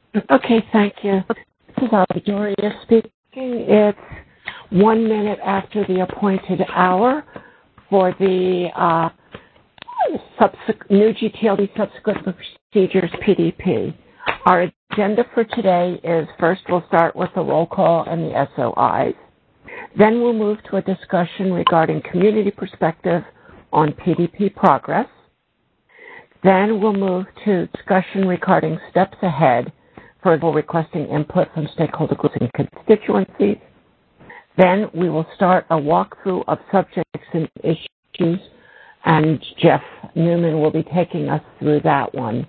Okay, thank you. This is Doria speaking. It's 1 minute after the appointed hour for the new GTLD subsequent procedures PDP. Our agenda for today is first we'll start with the roll call and the SOIs. Then we'll move to a discussion regarding community perspective on PDP progress. Then we'll move to discussion regarding steps ahead for requesting input from stakeholder groups and constituencies. Then we will start a walkthrough of subjects and issues, and Jeff Newman will be taking us through that one.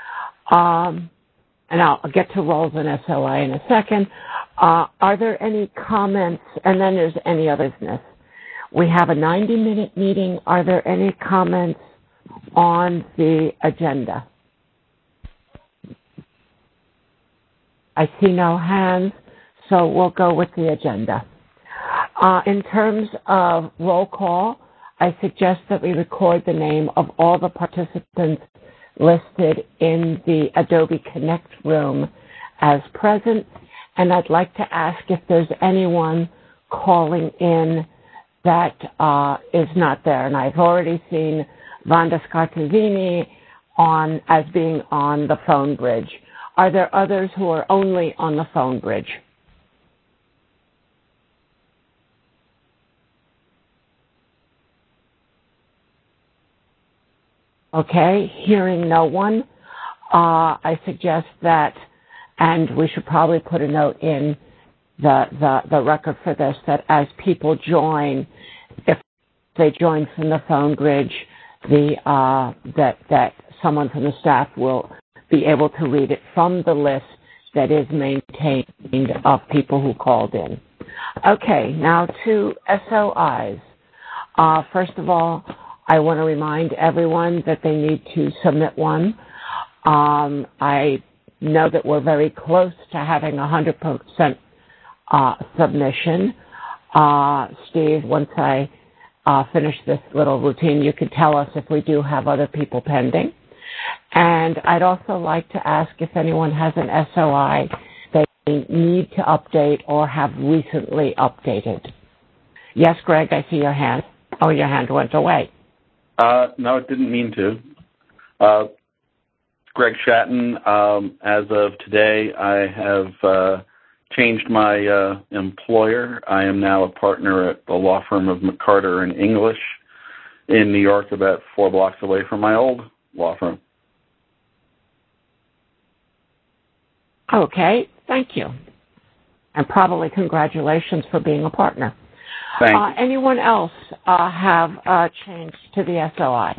And I'll get to roles and SOI in a second. Are there any comments? And then there's any other business. We have a 90-minute meeting. Are there any comments on the agenda? I see no hands, so we'll go with the agenda. In terms of roll call, I suggest that we record the name of all the participants listed in the Adobe Connect room as present, and I'd like to ask if there's anyone calling in that is not there. And I've already seen Vonda Scartazzini as being on the phone bridge. Are there others who are only on the phone bridge? Okay, hearing no one, I suggest that, and we should probably put a note in the record for this, that as people join, if they join from the phone bridge, that someone from the staff will be able to read it from the list that is maintained of people who called in. Okay, now to SOIs. First of all, I want to remind everyone that they need to submit one. I know that we're very close to having 100% submission. Steve, once I finish this little routine, you could tell us if we do have other people pending. And I'd also like to ask if anyone has an SOI they need to update or have recently updated. Yes, Greg, I see your hand. Oh, your hand went away. No, it didn't mean to. Greg Shatton. As of today, I have changed my employer. I am now a partner at the law firm of McCarter and English in New York, about 4 blocks away from my old law firm. Okay, thank you. And probably congratulations for being a partner. Thank you. Anyone else have change to the SOI?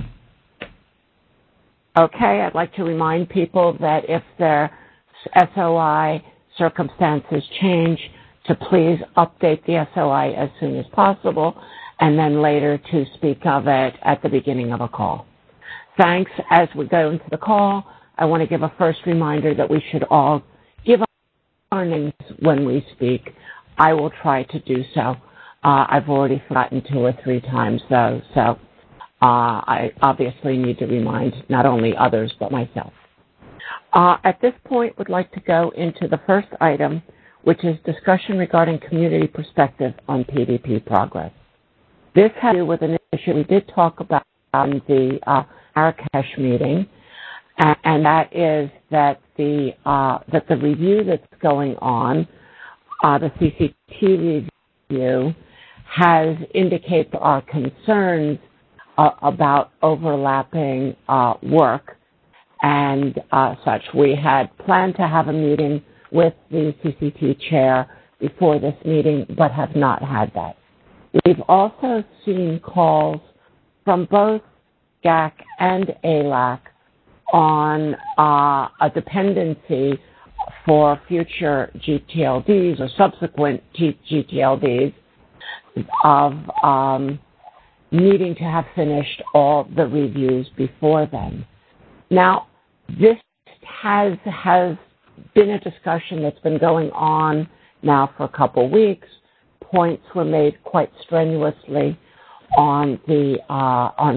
Okay, I'd like to remind people that if their SOI circumstances change, to please update the SOI as soon as possible, and then later to speak of it at the beginning of a call. Thanks. As we go into the call, I want to give a first reminder that we should all give our names when we speak. I will try to do so. I've already forgotten 2 or 3 times, though, so I obviously need to remind not only others but myself. At this point, we'd like to go into the first item, which is discussion regarding community perspective on PDP progress. This has to do with an issue we did talk about in the Marrakesh meeting, and that is that the review that's going on, the CCT review, has indicated our concerns about overlapping work and such. We had planned to have a meeting with the CCT chair before this meeting, but have not had that. We've also seen calls from both GAC and ALAC on a dependency for future GTLDs or subsequent GTLDs of needing to have finished all the reviews before then. Now, this has been a discussion that's been going on now for a couple weeks. Points were made quite strenuously on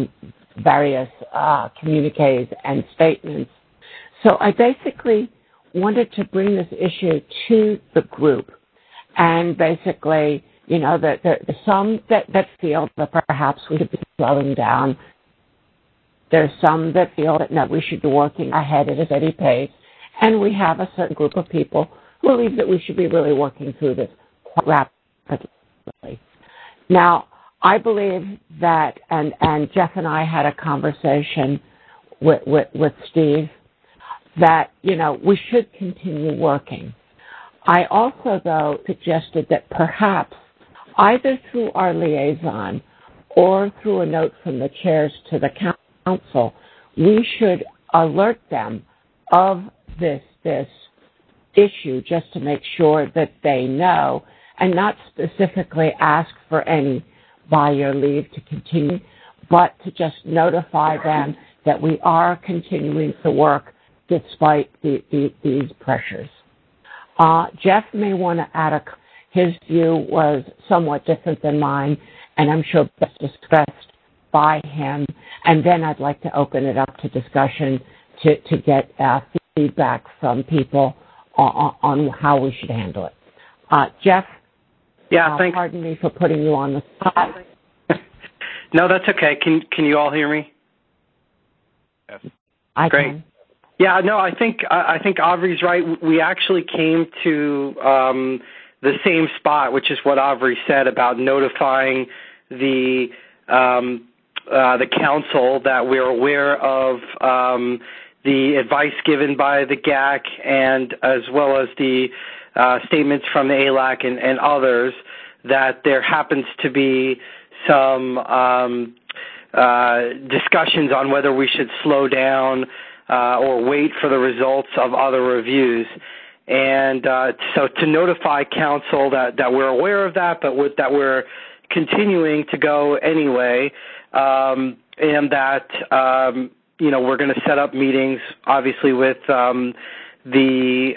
various communiques and statements. So I basically wanted to bring this issue to the group, and basically, there's some that feel that perhaps we should be slowing down. There's some that feel that, no, we should be working ahead at a steady pace. And we have a certain group of people who believe that we should be really working through this quite rapidly. Now, I believe that, and Jeff and I had a conversation with Steve, that, we should continue working. I also, though, suggested that perhaps either through our liaison or through a note from the chairs to the council, we should alert them of this issue just to make sure that they know, and not specifically ask for any by your leave to continue, but to just notify them that we are continuing to work despite these pressures. Jeff may want to add his view was somewhat different than mine, and I'm sure best discussed by him, and then I'd like to open it up to discussion to get feedback from people on how we should handle it. Jeff? Yeah, thanks. Pardon me for putting you on the spot. No, that's okay. Can you all hear me? Yes. I Great. can. Yeah, no, I think Aubrey's right. We actually came to the same spot, which is what Aubrey said about notifying the council that we're aware of the advice given by the GAC, and as well as the statements from the ALAC and others, that there happens to be some discussions on whether we should slow down or wait for the results of other reviews. And so to notify council that we're aware of that, but that we're continuing to go anyway, and that we're going to set up meetings, obviously, with the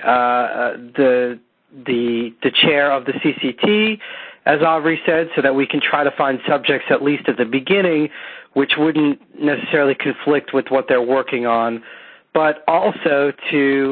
chair of the CCT, as Aubrey said, so that we can try to find subjects, at least at the beginning, which wouldn't necessarily conflict with what they're working on, but also to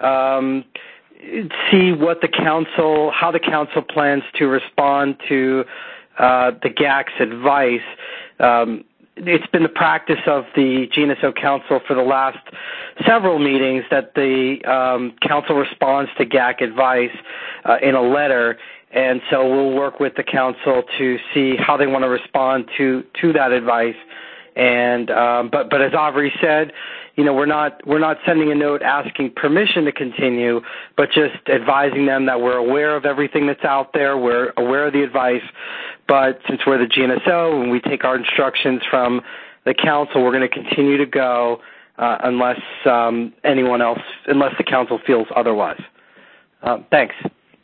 see what how the council plans to respond to the GAC's advice. It's been the practice of the GNSO Council for the last several meetings that the council responds to GAC advice in a letter, and so we'll work with the council to see how they want to respond to that advice. And but as Aubrey said, we're not sending a note asking permission to continue, but just advising them that we're aware of everything that's out there, we're aware of the advice, but since we're the GNSO and we take our instructions from the council, we're going to continue to go unless the council feels otherwise. Thanks.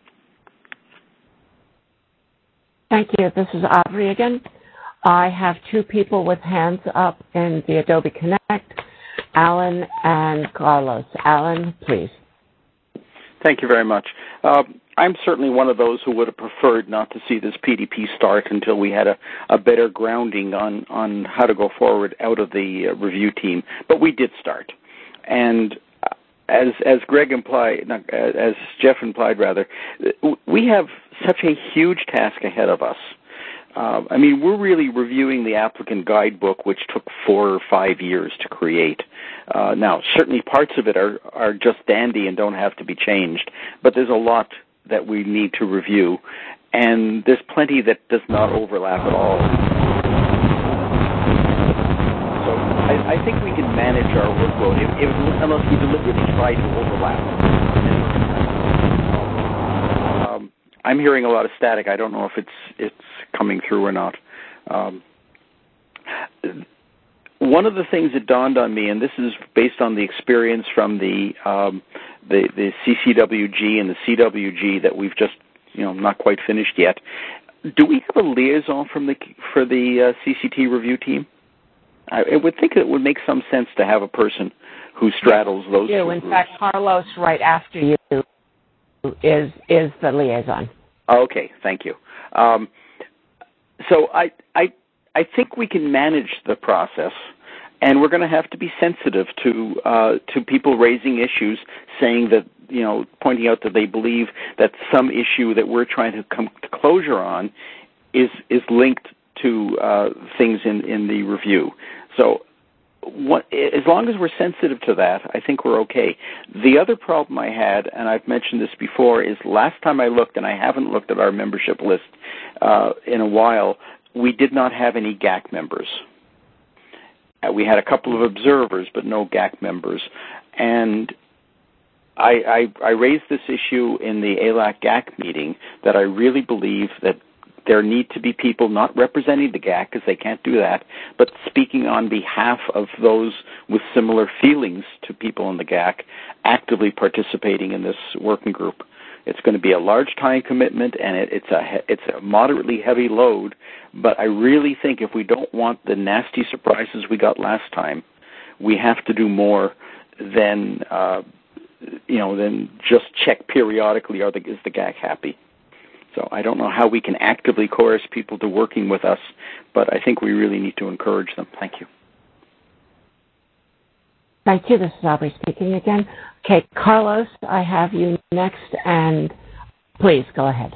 Thank you. This is Aubrey again. I have two people with hands up in the Adobe Connect, Alan and Carlos. Alan, please. Thank you very much. I'm certainly one of those who would have preferred not to see this PDP start until we had a better grounding on how to go forward out of the review team. But we did start. And as Greg implied, as Jeff implied rather, we have such a huge task ahead of us. We're really reviewing the applicant guidebook, which took 4 or 5 years to create. Now, certainly parts of it are just dandy and don't have to be changed, but there's a lot that we need to review, and there's plenty that does not overlap at all. So I think we can manage our workload unless we deliberately try to overlap. I'm hearing a lot of static. I don't know if it's coming through or not. One of the things that dawned on me, and this is based on the experience from the CCWG and the CWG that we've just not quite finished yet. Do we have a liaison for the CCT review team? I would think it would make some sense to have a person who straddles those two groups. In fact, Carlos, right after you, is the liaison. Okay, thank you. So I think we can manage the process, And we're going to have to be sensitive to people raising issues, saying that, pointing out that they believe that some issue that we're trying to come to closure on is linked to things in the review. So as long as we're sensitive to that, I think we're okay. The other problem I had, and I've mentioned this before, is last time I looked, and I haven't looked at our membership list in a while, we did not have any GAC members. We had a couple of observers, but no GAC members. And I raised this issue in the ALAC GAC meeting, that I really believe that there need to be people not representing the GAC, because they can't do that, but speaking on behalf of those with similar feelings to people in the GAC, actively participating in this working group. It's going to be a large time commitment, and it's a moderately heavy load, but I really think if we don't want the nasty surprises we got last time, we have to do more than just check periodically, is the GAC happy? So I don't know how we can actively coerce people to working with us, but I think we really need to encourage them. Thank you. Thank you. This is Aubrey speaking again. Okay, Carlos, I have you next, and please go ahead.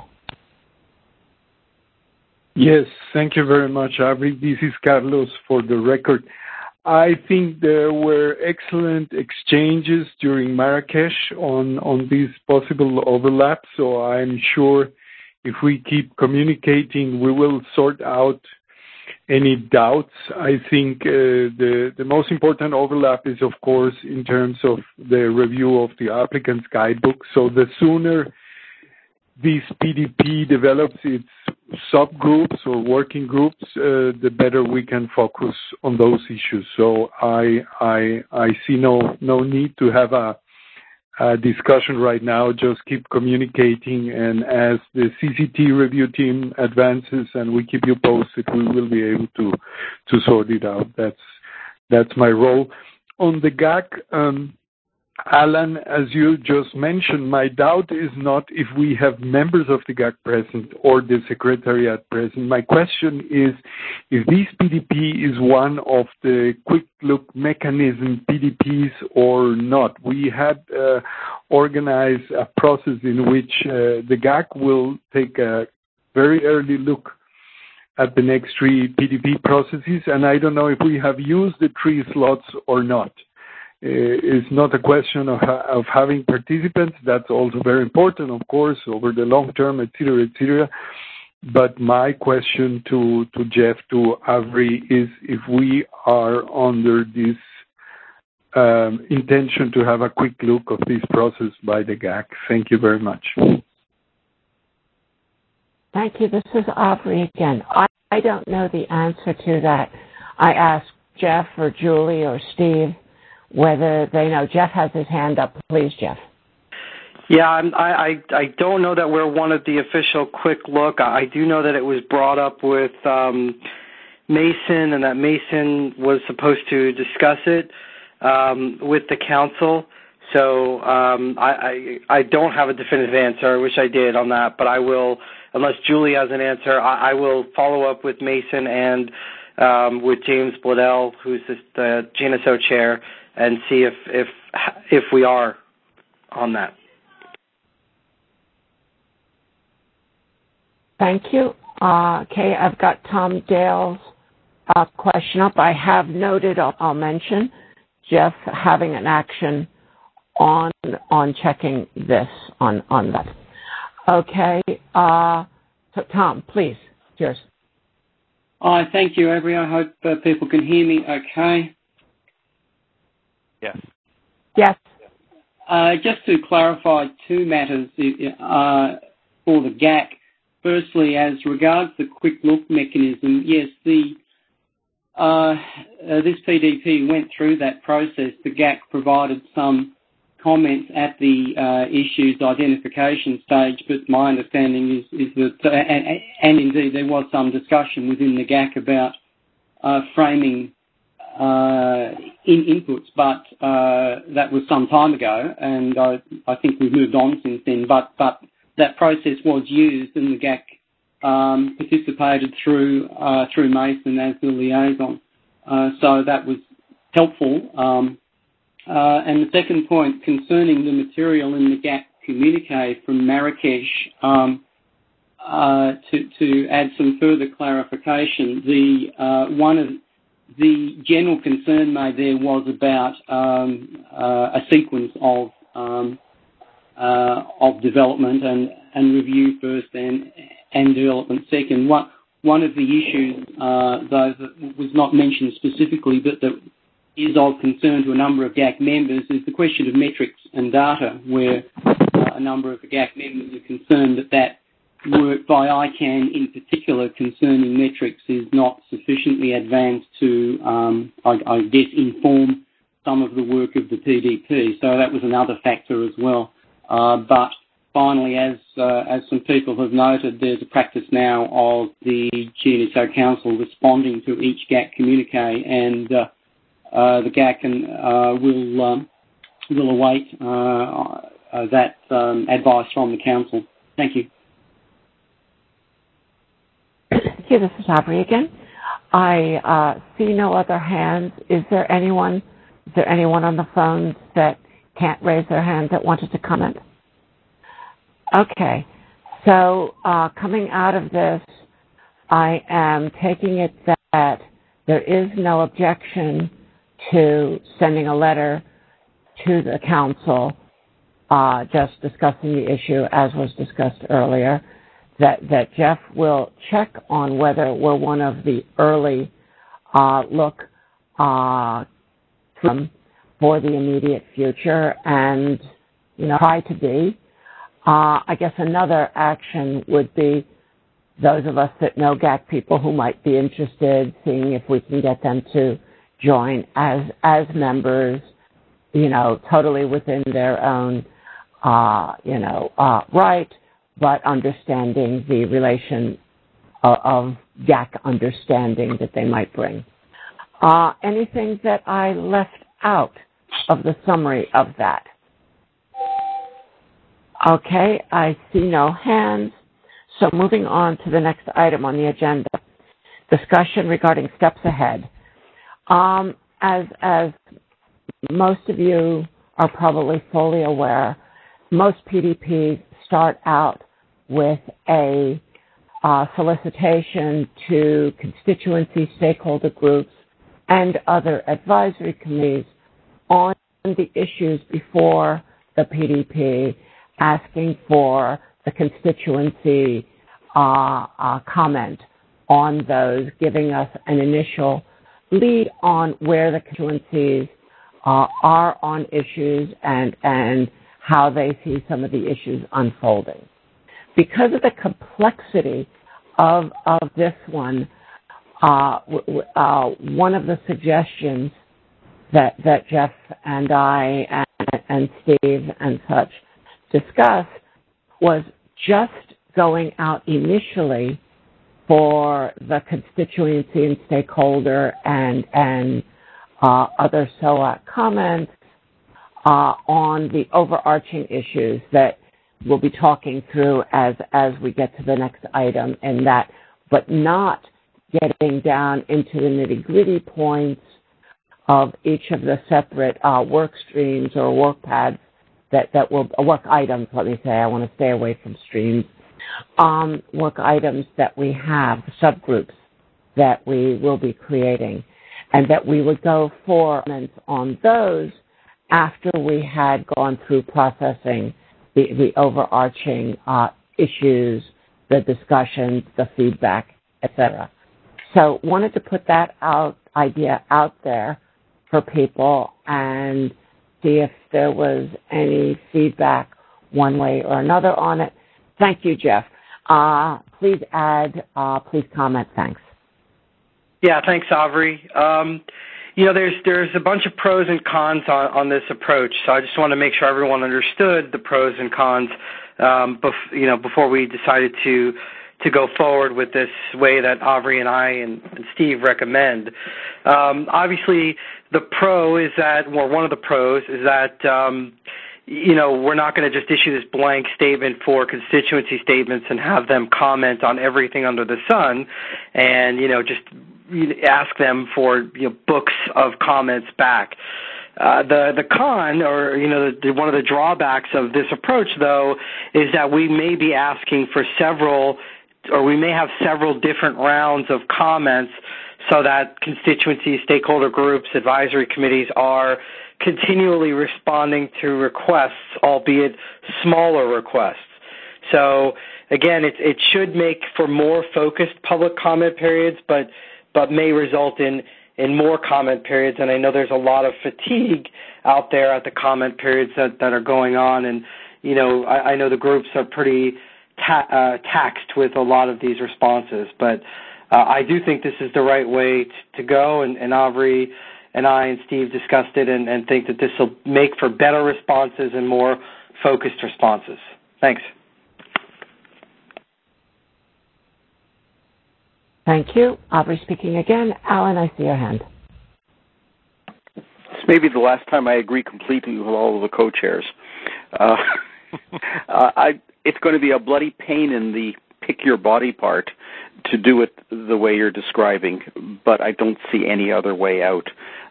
Yes, thank you very much, Aubrey. This is Carlos for the record. I think there were excellent exchanges during Marrakesh on this possible overlap, so I'm sure if we keep communicating, we will sort out any doubts. I think the most important overlap is, of course, in terms of the review of the applicant's guidebook. So the sooner this PDP develops its subgroups or working groups, the better we can focus on those issues. So I see no need to have a discussion right now. Just keep communicating, and as the CCT review team advances and we keep you posted, we will be able to sort it out. That's my role. On the GAC, Alan, as you just mentioned, my doubt is not if we have members of the GAC present or the Secretariat present. My question is if this PDP is one of the quick look mechanism PDPs or not. We had organized a process in which the GAC will take a very early look at the next 3 PDP processes, and I don't know if we have used the 3 slots or not. It's not a question of having participants. That's also very important, of course, over the long term, et cetera. But my question to Jeff, to Avery, is if we are under this intention to have a quick look of this process by the GAC. Thank you very much. Thank you. This is Aubrey again. I don't know the answer to that. I asked Jeff or Julie or Steve whether they know. Jeff has his hand up. Please, Jeff. Yeah, I don't know that we're one of the official quick look. I do know that it was brought up with Mason, and that Mason was supposed to discuss it with the council. So I don't have a definitive answer. I wish I did on that, but I will, unless Julie has an answer, I will follow up with Mason and with James Bledel, who's the GNSO chair, and see if we are on that. Thank you. Okay, I've got Tom Dale's question up. I have noted, I'll mention, Jeff having an action on checking this on that. Okay, so Tom, please, yours. Thank you, Avery. I hope people can hear me okay. Yes. Yes. Just to clarify 2 matters for the GAC. Firstly, as regards the quick look mechanism, yes, this PDP went through that process. The GAC provided some comments at the issues identification stage, but my understanding is that, and indeed there was some discussion within the GAC about framing inputs, but that was some time ago, and I think we've moved on since then. But that process was used, and the GAC participated through Mason as the liaison. So that was helpful. And the second point concerning the material in the GAC communique from Marrakesh, to add some further clarification, one of the general concern made there was about a sequence of development and review first and development second. One of the issues, though, that was not mentioned specifically, but that is of concern to a number of GAC members, is the question of metrics and data, where a number of the GAC members are concerned that work by ICANN in particular concerning metrics is not sufficiently advanced to, I guess, inform some of the work of the PDP. So that was another factor as well. But finally, as some people have noted, there's a practice now of the GNSO Council responding to each GAC communique, and the GAC will await that advice from the Council. Thank you. Thank you. This is Aubrey again. I see no other hands. Is there anyone on the phone that can't raise their hand that wanted to comment? Okay. So coming out of this, I am taking it that there is no objection to sending a letter to the Council just discussing the issue as was discussed earlier, that Jeff will check on whether we're one of the early look for the immediate future, and try to be. I guess another action would be those of us that know GAC people who might be interested, seeing if we can get them to join as members, totally within their own, right, but understanding the relation of GAC understanding that they might bring. Anything that I left out of the summary of that? Okay, I see no hands. So moving on to the next item on the agenda, discussion regarding steps ahead. As most of you are probably fully aware, most PDPs start out with a solicitation to constituency stakeholder groups and other advisory committees on the issues before the PDP, asking for the constituency comment on those, giving us an initial lead on where the constituencies are on issues and how they see some of the issues unfolding. Because of the complexity of this one, one of the suggestions that Jeff and I and Steve and such discussed was just going out initially for the constituency and stakeholder and other SOAC comments on the overarching issues that we'll be talking through as we get to the next item, and that, but not getting down into the nitty-gritty points of each of the separate work streams or work paths that will, work items, let me say, I want to stay away from streams, work items that we have, subgroups that we will be creating, and that we would go for comments on those after we had gone through processing the overarching issues, the discussions, the feedback, etc. So wanted to put that idea out there for people and see if there was any feedback one way or another on it. Thank you, Jeff. Please add, please comment. Thanks. Yeah, thanks, Aubrey. There's a bunch of pros and cons on this approach, so I just want to make sure everyone understood the pros and cons, before we decided to go forward with this way that Aubrey and I and Steve recommend. Obviously, the pro is that, well, one of the pros is that, we're not going to just issue this blank statement for constituency statements and have them comment on everything under the sun and, just ask them for books of comments back. The con, or one of the drawbacks of this approach, though, is that we may be asking for we may have several different rounds of comments, so that constituencies, stakeholder groups, advisory committees are continually responding to requests, albeit smaller requests. So again, it should make for more focused public comment periods, but may result in more comment periods. And I know there's a lot of fatigue out there at the comment periods that are going on. And, I know the groups are pretty taxed with a lot of these responses. But I do think this is the right way to go. And Avri and I and Steve discussed it and think that this will make for better responses and more focused responses. Thanks. Thank you. Aubrey speaking again. Alan, I see your hand. This may be the last time I agree completely with all of the co-chairs. It's going to be a bloody pain in the pick your body part to do it the way you're describing, but I don't see any other way out.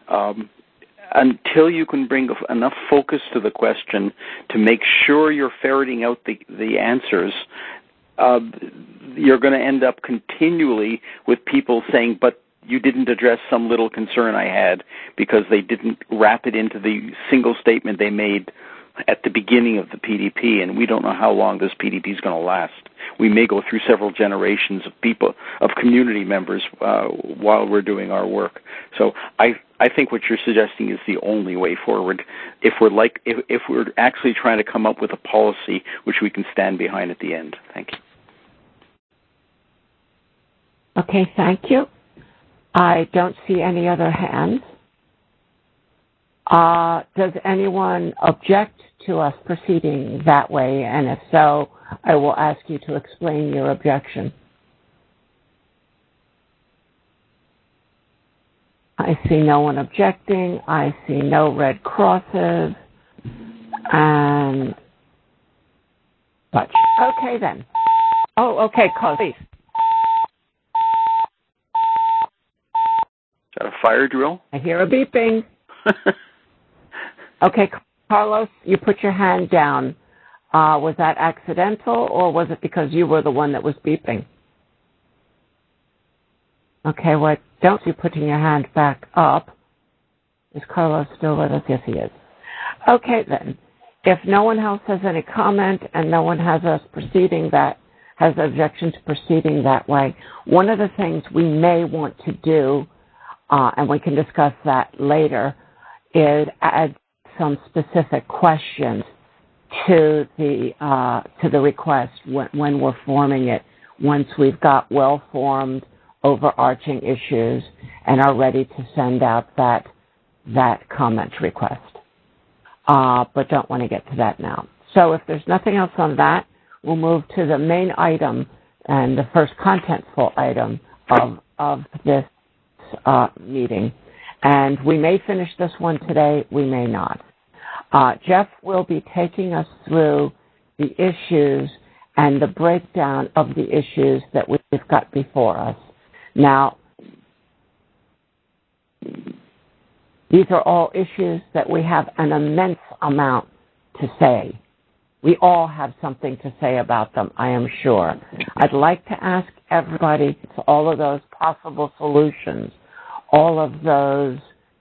Until you can bring enough focus to the question to make sure you're ferreting out the answers, you're going to end up continually with people saying, but you didn't address some little concern I had, because they didn't wrap it into the single statement they made at the beginning of the PDP, and we don't know how long this PDP is going to last. We may go through several generations of people, of community members, while we're doing our work. So I think what you're suggesting is the only way forward if we're actually trying to come up with a policy which we can stand behind at the end. Thank you. Okay, thank you. I don't see any other hands. Does anyone object to us proceeding that way? And if so, I will ask you to explain your objection. I see no one objecting. I see no red crosses. And such. Okay, then. Oh, okay, Carlos, please. Is that a fire drill? I hear a beeping. Okay, Carlos, you put your hand down. Was that accidental, or was it because you were the one that was beeping? Okay, well, don't you putting your hand back up. Is Carlos still with us? Yes, he is. Okay, then. If no one else has any comment and no one has objection to proceeding that way, one of the things we may want to do, and we can discuss that later, is add some specific questions to the request when we're forming it, once we've got well-formed overarching issues and are ready to send out that comment request. But don't want to get to that now. So if there's nothing else on that, we'll move to the main item and the first contentful item of this meeting. And we may finish this one today, we may not. Jeff will be taking us through the issues and the breakdown of the issues that we've got before us. Now, these are all issues that we have an immense amount to say. We all have something to say about them, I am sure. I'd like to ask everybody to all of those possible solutions, all of those,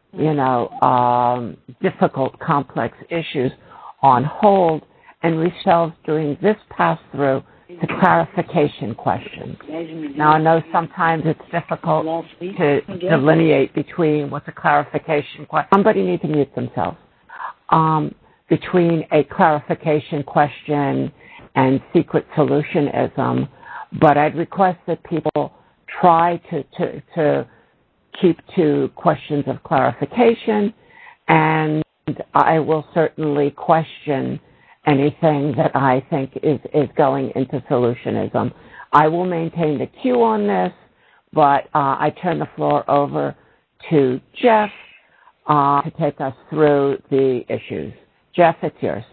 difficult, complex issues on hold, and ourselves during this pass-through to clarification questions. Now, I know sometimes it's difficult to delineate between what's a clarification question. Somebody needs to mute themselves. Between a clarification question and secret solutionism, but I'd request that people try to keep to questions of clarification, and I will certainly question anything that I think is going into solutionism. I will maintain the queue on this, but I turn the floor over to Jeff to take us through the issues. Jeff, it's yours.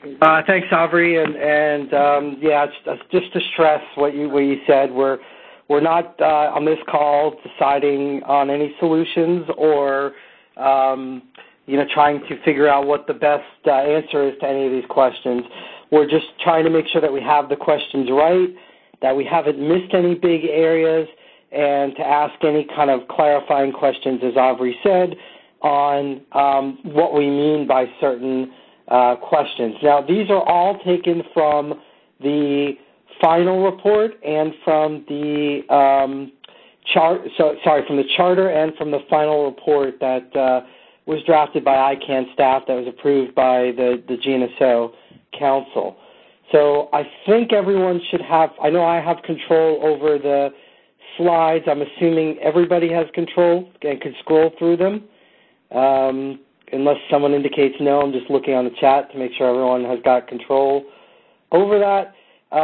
Thanks, Aubrey, and just to stress what you said, we're we're not on this call deciding on any solutions or trying to figure out what the best answer is to any of these questions. We're just trying to make sure that we have the questions right, that we haven't missed any big areas, and to ask any kind of clarifying questions, as Aubrey said, on what we mean by certain questions. Now, these are all taken from the final report and from the from the charter and from the final report that was drafted by ICANN staff that was approved by the GNSO Council. So I think everyone should have, I know I have control over the slides. I'm assuming everybody has control and can scroll through them. Unless someone indicates no, I'm just looking on the chat to make sure everyone has got control over that.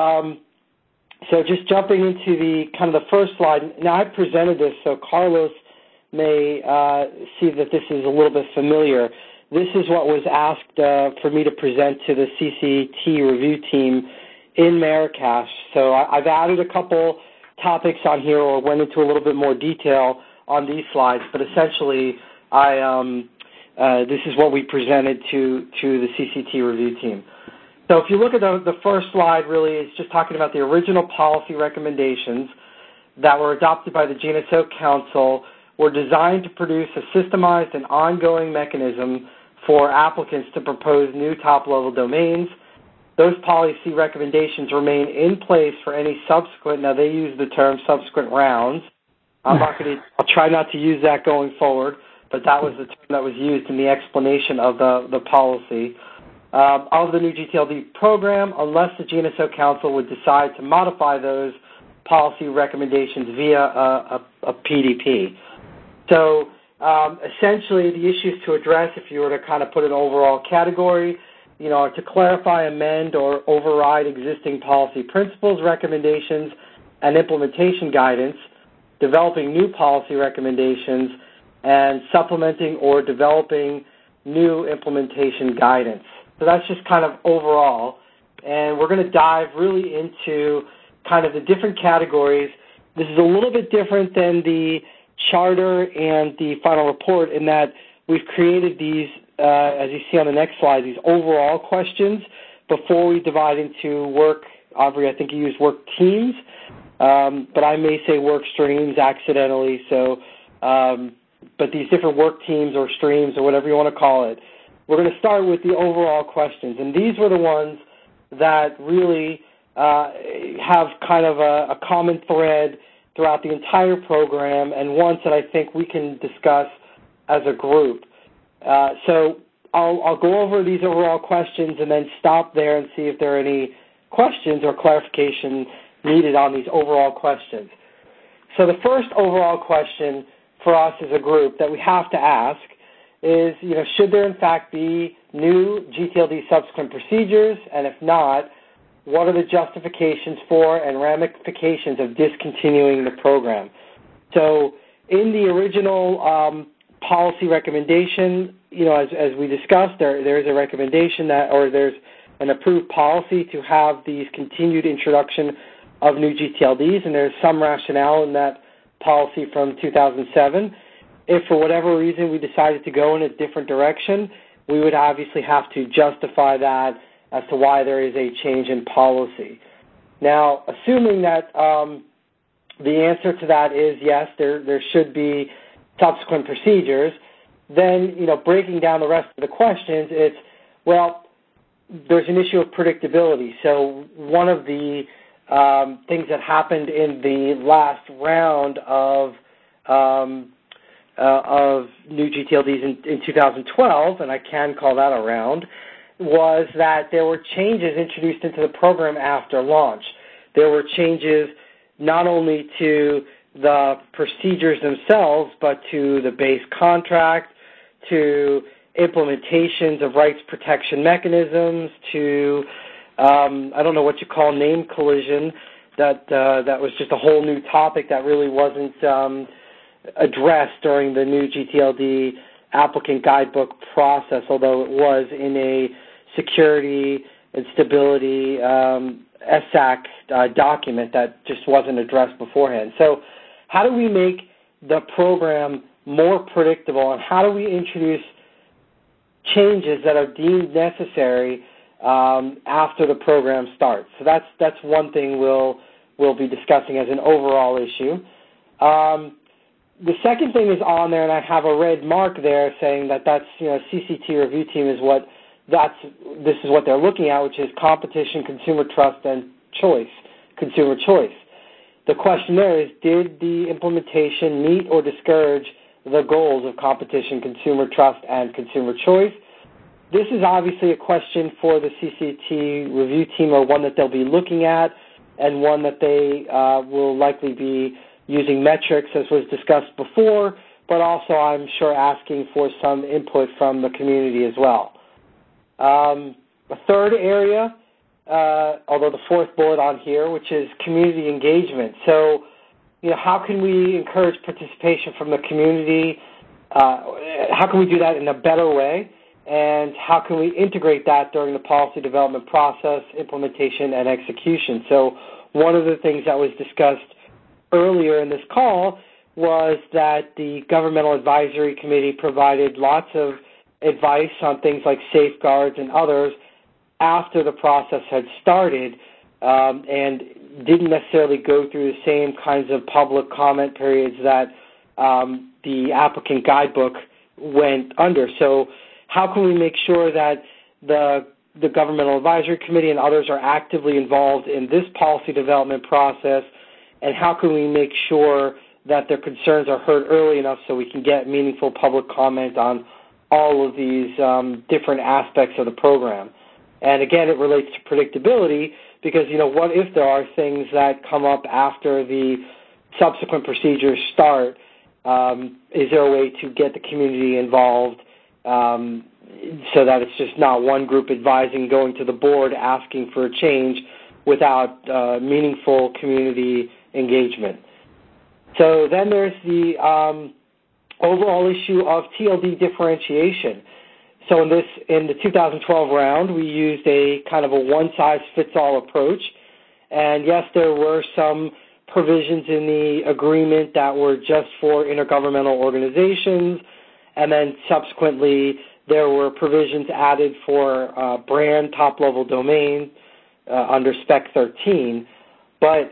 So just jumping into the kind of the first slide. Now, I presented this, so Carlos may see that this is a little bit familiar. This is what was asked for me to present to the CCT review team in Marrakesh. So I've added a couple topics on here or went into a little bit more detail on these slides, but essentially this is what we presented to the CCT review team. So if you look at the first slide, really, it's just talking about the original policy recommendations that were adopted by the GNSO Council were designed to produce a systemized and ongoing mechanism for applicants to propose new top-level domains. Those policy recommendations remain in place for any subsequent, now they use the term subsequent rounds. I'll try not to use that going forward, but that was the term that was used in the explanation of the policy. Of the new GTLD program, unless the GNSO Council would decide to modify those policy recommendations via a PDP. So essentially the issues to address, if you were to kind of put an overall category, are to clarify, amend, or override existing policy principles, recommendations, and implementation guidance, developing new policy recommendations, and supplementing or developing new implementation guidance. So that's just kind of overall. And we're going to dive really into kind of the different categories. This is a little bit different than the charter and the final report in that we've created these, as you see on the next slide, these overall questions before we divide into work. Aubrey, I think you used work teams, but I may say work streams accidentally. So, but these different work teams or streams or whatever you want to call it, we're going to start with the overall questions. And these were the ones that really have kind of a common thread throughout the entire program and ones that I think we can discuss as a group. So I'll go over these overall questions and then stop there and see if there are any questions or clarification needed on these overall questions. So the first overall question for us as a group that we have to ask is, should there in fact be new GTLD subsequent procedures? And if not, what are the justifications for and ramifications of discontinuing the program? So in the original policy recommendation, as we discussed, there is a recommendation there's an approved policy to have these continued introduction of new GTLDs, and there's some rationale in that policy from 2007. If for whatever reason we decided to go in a different direction, we would obviously have to justify that as to why there is a change in policy. Now, assuming that the answer to that is yes, there should be subsequent procedures, then, breaking down the rest of the questions, it's, well, there's an issue of predictability. So one of the things that happened in the last round of new GTLDs in 2012, and I can call that a round, was that there were changes introduced into the program after launch. There were changes not only to the procedures themselves, but to the base contract, to implementations of rights protection mechanisms, to, I don't know what you call name collision, that was just a whole new topic that really wasn't addressed during the new GTLD applicant guidebook process, although it was in a security and stability SAC document that just wasn't addressed beforehand. So how do we make the program more predictable, and how do we introduce changes that are deemed necessary after the program starts? So that's one thing we'll be discussing as an overall issue. The second thing is on there, and I have a red mark there saying that's CCT review team is this is what they're looking at, which is competition, consumer trust, and consumer choice. The question there is, did the implementation meet or discourage the goals of competition, consumer trust, and consumer choice? This is obviously a question for the CCT review team, or one that they'll be looking at, and one that they will likely be using metrics, as was discussed before, but also I'm sure asking for some input from the community as well. A third area, although the fourth bullet on here, which is community engagement. So, how can we encourage participation from the community? How can we do that in a better way? And how can we integrate that during the policy development process, implementation, and execution? So one of the things that was discussed earlier in this call was that the Governmental Advisory Committee provided lots of advice on things like safeguards and others after the process had started, and didn't necessarily go through the same kinds of public comment periods that the applicant guidebook went under. So how can we make sure that the Governmental Advisory Committee and others are actively involved in this policy development process, and how can we make sure that their concerns are heard early enough so we can get meaningful public comment on all of these different aspects of the program? And again, it relates to predictability, because, what if there are things that come up after the subsequent procedures start? Is there a way to get the community involved so that it's just not one group advising, going to the board, asking for a change without meaningful community engagement? So then there's the overall issue of TLD differentiation. So in the 2012 round, we used a kind of a one-size-fits-all approach. And yes, there were some provisions in the agreement that were just for intergovernmental organizations, and then subsequently there were provisions added for brand top-level domain under Spec 13. But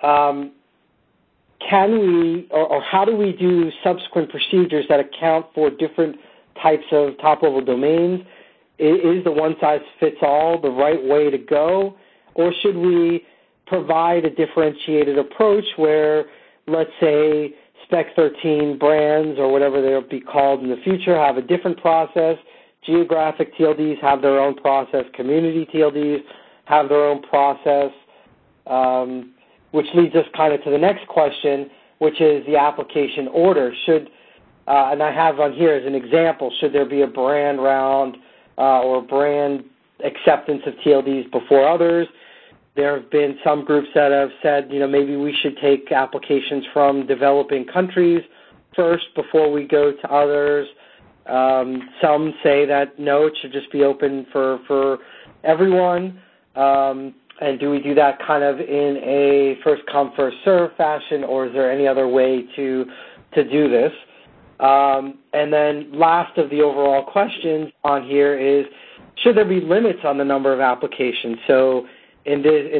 can we, or how do we do subsequent procedures that account for different types of top-level domains? Is the one-size-fits-all the right way to go? Or should we provide a differentiated approach where, let's say, Spec 13 brands, or whatever they'll be called in the future, have a different process, geographic TLDs have their own process, community TLDs have their own process, which leads us kind of to the next question, which is the application order. And I have on here as an example, should there be a brand round or brand acceptance of TLDs before others? There have been some groups that have said, maybe we should take applications from developing countries first before we go to others. Some say that, no, it should just be open for everyone. And do we do that kind of in a first-come, first-served fashion, or is there any other way to do this? And then last of the overall questions on here is, should there be limits on the number of applications? So in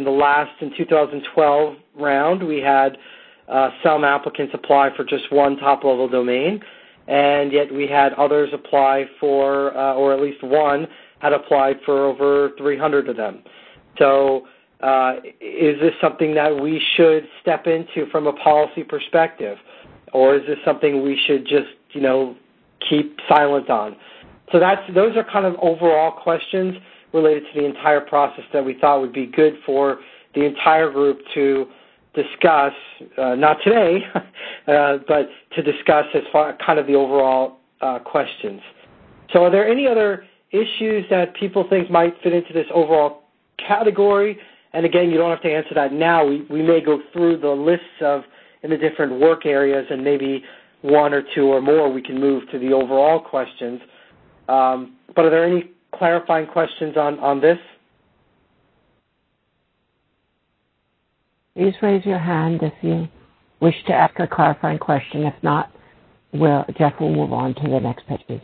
2012 round, we had some applicants apply for just one top-level domain, and yet we had others apply for, or at least one had applied for over 300 of them. So is this something that we should step into from a policy perspective? Or is this something we should just, keep silent on? So those are kind of overall questions related to the entire process that we thought would be good for the entire group to discuss, not today, but to discuss as far kind of the overall questions. So are there any other issues that people think might fit into this overall category? And again, you don't have to answer that now. We may go through the lists in the different work areas, and maybe one or two or more we can move to the overall questions. But are there any clarifying questions on this? please raise your hand if you wish to ask a clarifying question. If not, Jeff will move on to the next page.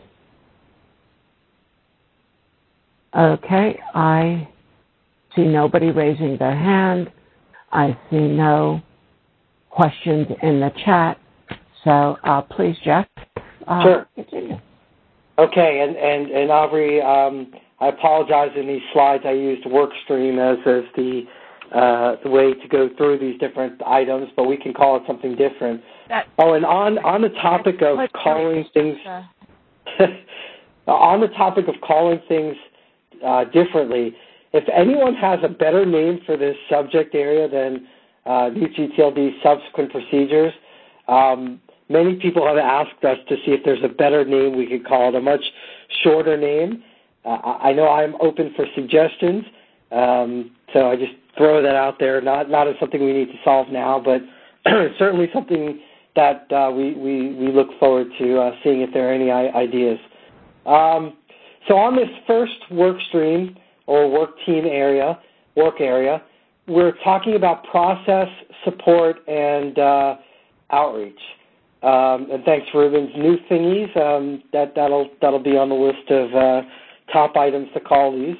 Okay, I see nobody raising their hand. I see no questions in the chat. So please, Jeff, sure. Continue. Okay, and Aubrey, I apologize. In these slides, I used WorkStream as the way to go through these different items, but we can call it something different. And on the topic of calling things, on the topic of calling things differently, if anyone has a better name for this subject area than NewtGTLD subsequent procedures, many people have asked us to see if there's a better name we could call it, a much shorter name. I know I'm open for suggestions, so I just throw that out there, not as something we need to solve now, but certainly something that we look forward to seeing if there are any ideas. So on this first work stream or work area, we're talking about process, support, and outreach. And thanks for Ruben's new thingies. That'll be on the list of top items to call these.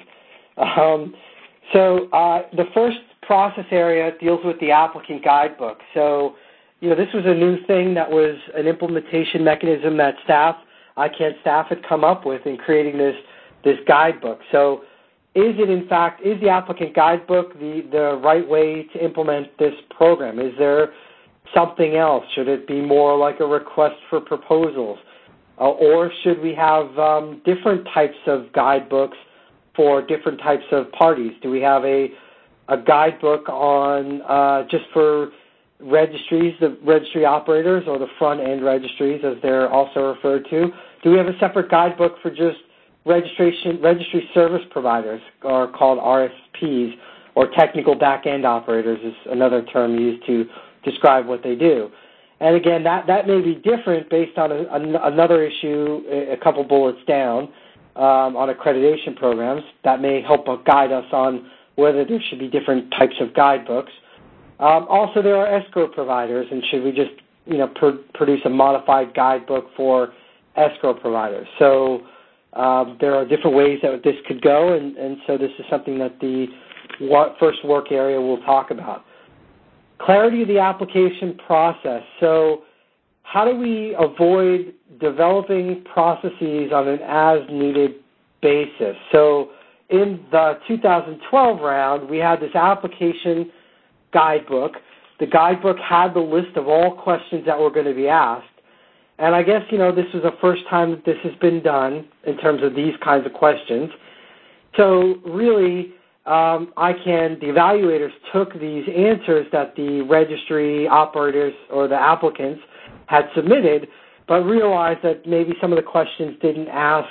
So the first process area deals with the applicant guidebook. So, this was a new thing that was an implementation mechanism that ICANN staff had come up with in creating this guidebook. So is the applicant guidebook the right way to implement this program? Is there something else? Should it be more like a request for proposals? Or should we have different types of guidebooks for different types of parties? Do we have a guidebook on just for registries, the registry operators, or the front-end registries, as they're also referred to? Do we have a separate guidebook for just registry service providers, or called RSPs, or technical back-end operators is another term used to describe what they do? And again, that may be different based on another issue, a couple bullets down, on accreditation programs. That may help guide us on whether there should be different types of guidebooks. Also, there are escrow providers, and should we just, produce a modified guidebook for escrow providers? So there are different ways that this could go, and so this is something that the first work area will talk about. Clarity of the application process. So how do we avoid developing processes on an as-needed basis? So in the 2012 round, we had this application guidebook. The guidebook had the list of all questions that were going to be asked. And I guess, this was the first time that this has been done in terms of these kinds of questions. So really, the evaluators took these answers that the registry operators or the applicants had submitted, but realized that maybe some of the questions didn't ask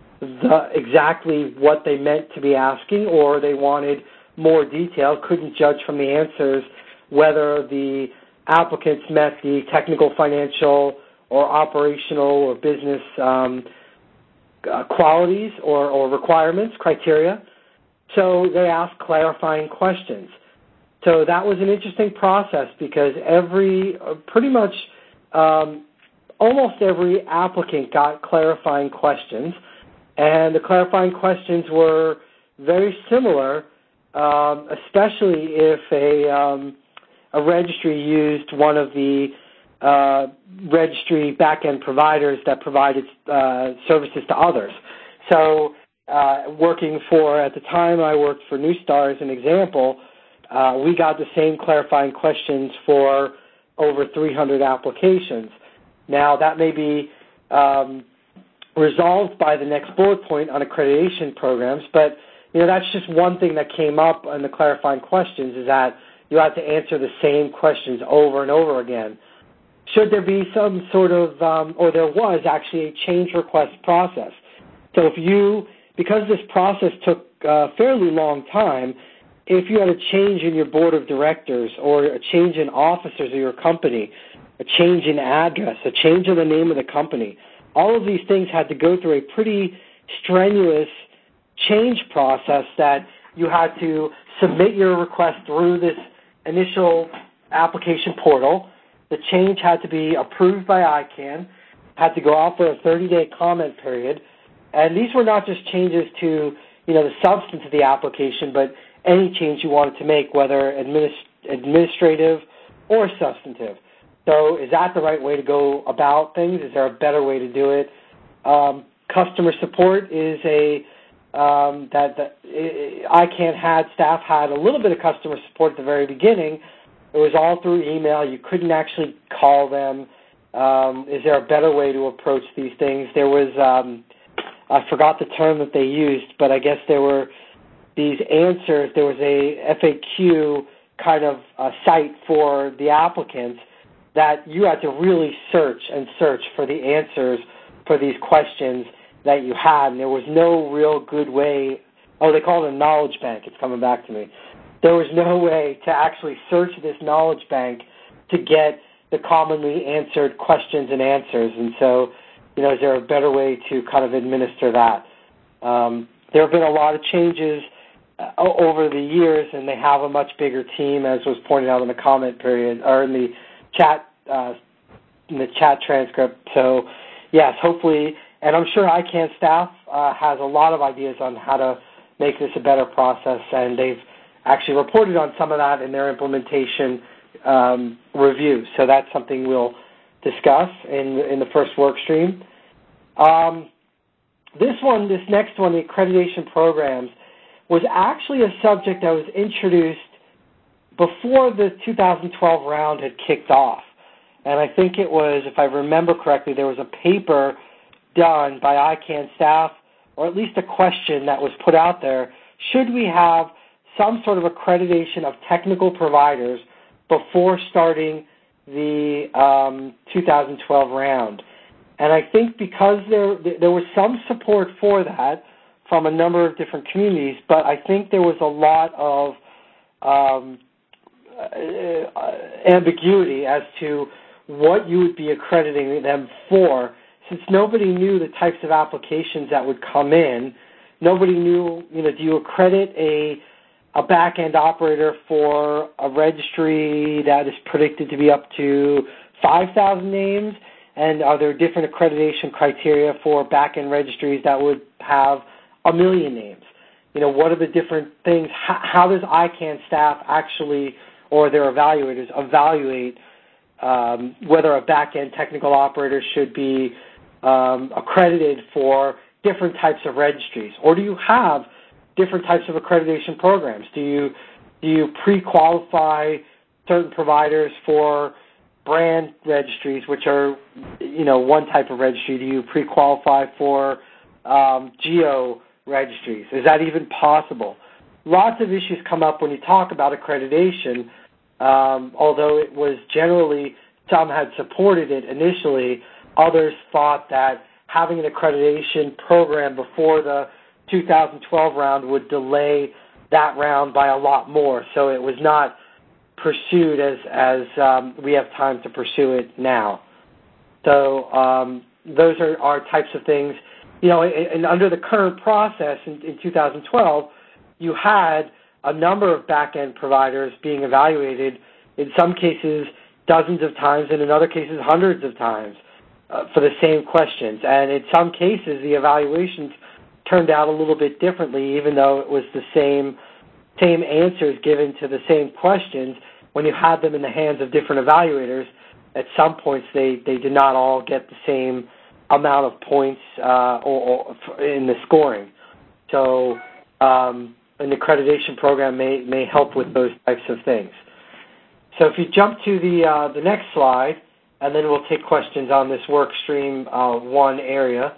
exactly what they meant to be asking, or they wanted more detail, couldn't judge from the answers whether the applicants met the technical, financial, or operational or business qualities or requirements, criteria. So they asked clarifying questions. So that was an interesting process because almost every applicant got clarifying questions, and the clarifying questions were very similar, especially if a registry used one of the registry back-end providers that provided services to others. So at the time I worked for Neustar as an example, we got the same clarifying questions for over 300 applications. Now, that may be resolved by the next bullet point on accreditation programs, but that's just one thing that came up in the clarifying questions, is that you have to answer the same questions over and over again. Should there be some sort of, or there was actually a change request process. So because this process took a fairly long time, if you had a change in your board of directors or a change in officers of your company, a change in address, a change in the name of the company, all of these things had to go through a pretty strenuous change process that you had to submit your request through this initial application portal. The change had to be approved by ICANN, had to go out for a 30-day comment period, and these were not just changes to the substance of the application, but any change you wanted to make, whether administrative or substantive. So is that the right way to go about things? Is there a better way to do it? Customer support is ICANN staff had a little bit of customer support at the very beginning. It was all through email. You couldn't actually call them. Is there a better way to approach these things? There was, I forgot the term that they used, but I guess there were these answers. There was a FAQ kind of site for the applicants that you had to really search for the answers for these questions that you had, and there was no real good way. Oh, they call it a knowledge bank. It's coming back to me. There was no way to actually search this knowledge bank to get the commonly answered questions and answers. And so, is there a better way to kind of administer that? There have been a lot of changes over the years, and they have a much bigger team, as was pointed out in the comment period or in the chat transcript. So, yes, hopefully, and I'm sure ICANN staff has a lot of ideas on how to make this a better process, and they've actually reported on some of that in their implementation review. So that's something we'll discuss in the first work stream. This next one, the accreditation programs, was actually a subject that was introduced before the 2012 round had kicked off. And I think it was, if I remember correctly, there was a paper done by ICANN staff, or at least a question that was put out there, should we have some sort of accreditation of technical providers before starting the 2012 round? And I think because there was some support for that from a number of different communities, but I think there was a lot of ambiguity as to what you would be accrediting them for, since nobody knew the types of applications that would come in. Nobody knew, do you accredit a back-end operator for a registry that is predicted to be up to 5,000 names? And are there different accreditation criteria for back-end registries that would have 1 million names? What are the different things? How does ICANN staff actually, or their evaluators, evaluate whether a back-end technical operator should be accredited for different types of registries? Or do you have different types of accreditation programs? Do you pre-qualify certain providers for brand registries, which are, one type of registry? Do you pre-qualify for geo registries? Is that even possible? Lots of issues come up when you talk about accreditation, although it was generally, some had supported it initially, others thought that having an accreditation program before the 2012 round would delay that round by a lot more. So it was not pursued as we have time to pursue it now. So those are types of things. And under the current process in 2012, you had a number of back-end providers being evaluated, in some cases dozens of times, and in other cases hundreds of times for the same questions. And in some cases, the evaluations turned out a little bit differently, even though it was the same answers given to the same questions. When you had them in the hands of different evaluators, at some points they did not all get the same amount of points or in the scoring. So an accreditation program may help with those types of things. So if you jump to the next slide, and then we'll take questions on this work stream one area.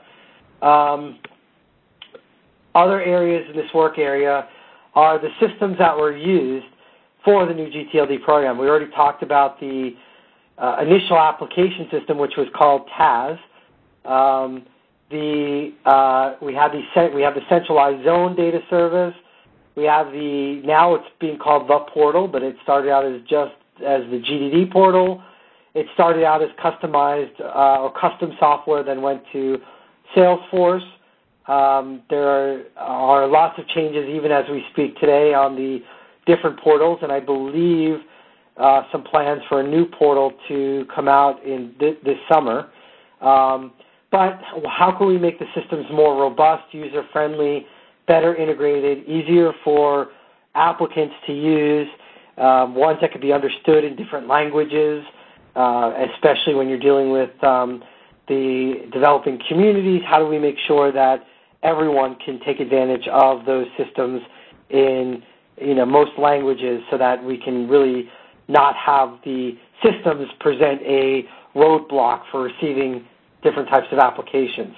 Other areas in this work area are the systems that were used for the new GTLD program. We already talked about the initial application system, which was called TAS. We have the centralized zone data service. We have now it's being called the portal, but it started out as just as the GDD portal. It started out as customized or custom software, then went to Salesforce. There are lots of changes even as we speak today on the different portals, and I believe some plans for a new portal to come out in this summer. But how can we make the systems more robust, user-friendly, better integrated, easier for applicants to use, ones that could be understood in different languages, especially when you're dealing with the developing communities? How do we make sure that everyone can take advantage of those systems in most languages so that we can really not have the systems present a roadblock for receiving different types of applications?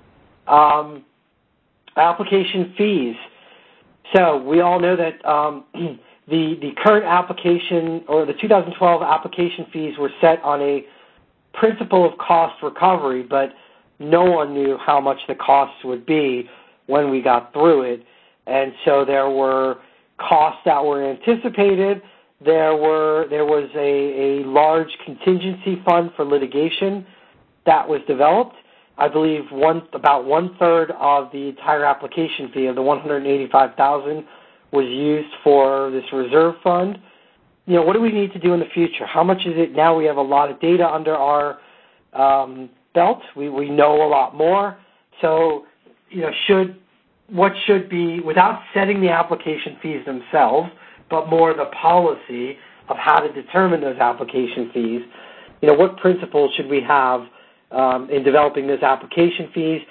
Application fees. So we all know that the current application, or the 2012 application fees, were set on a principle of cost recovery, but no one knew how much the costs would be when we got through it. And so there were costs that were anticipated. There was a large contingency fund for litigation that was developed. I believe about 1/3 of the entire application fee of the $185,000 was used for this reserve fund. What do we need to do in the future? How much is it now? We have a lot of data under our belt. We know a lot more. So, what should be, without setting the application fees themselves, but more the policy of how to determine those application fees, what principles should we have in developing those application fees?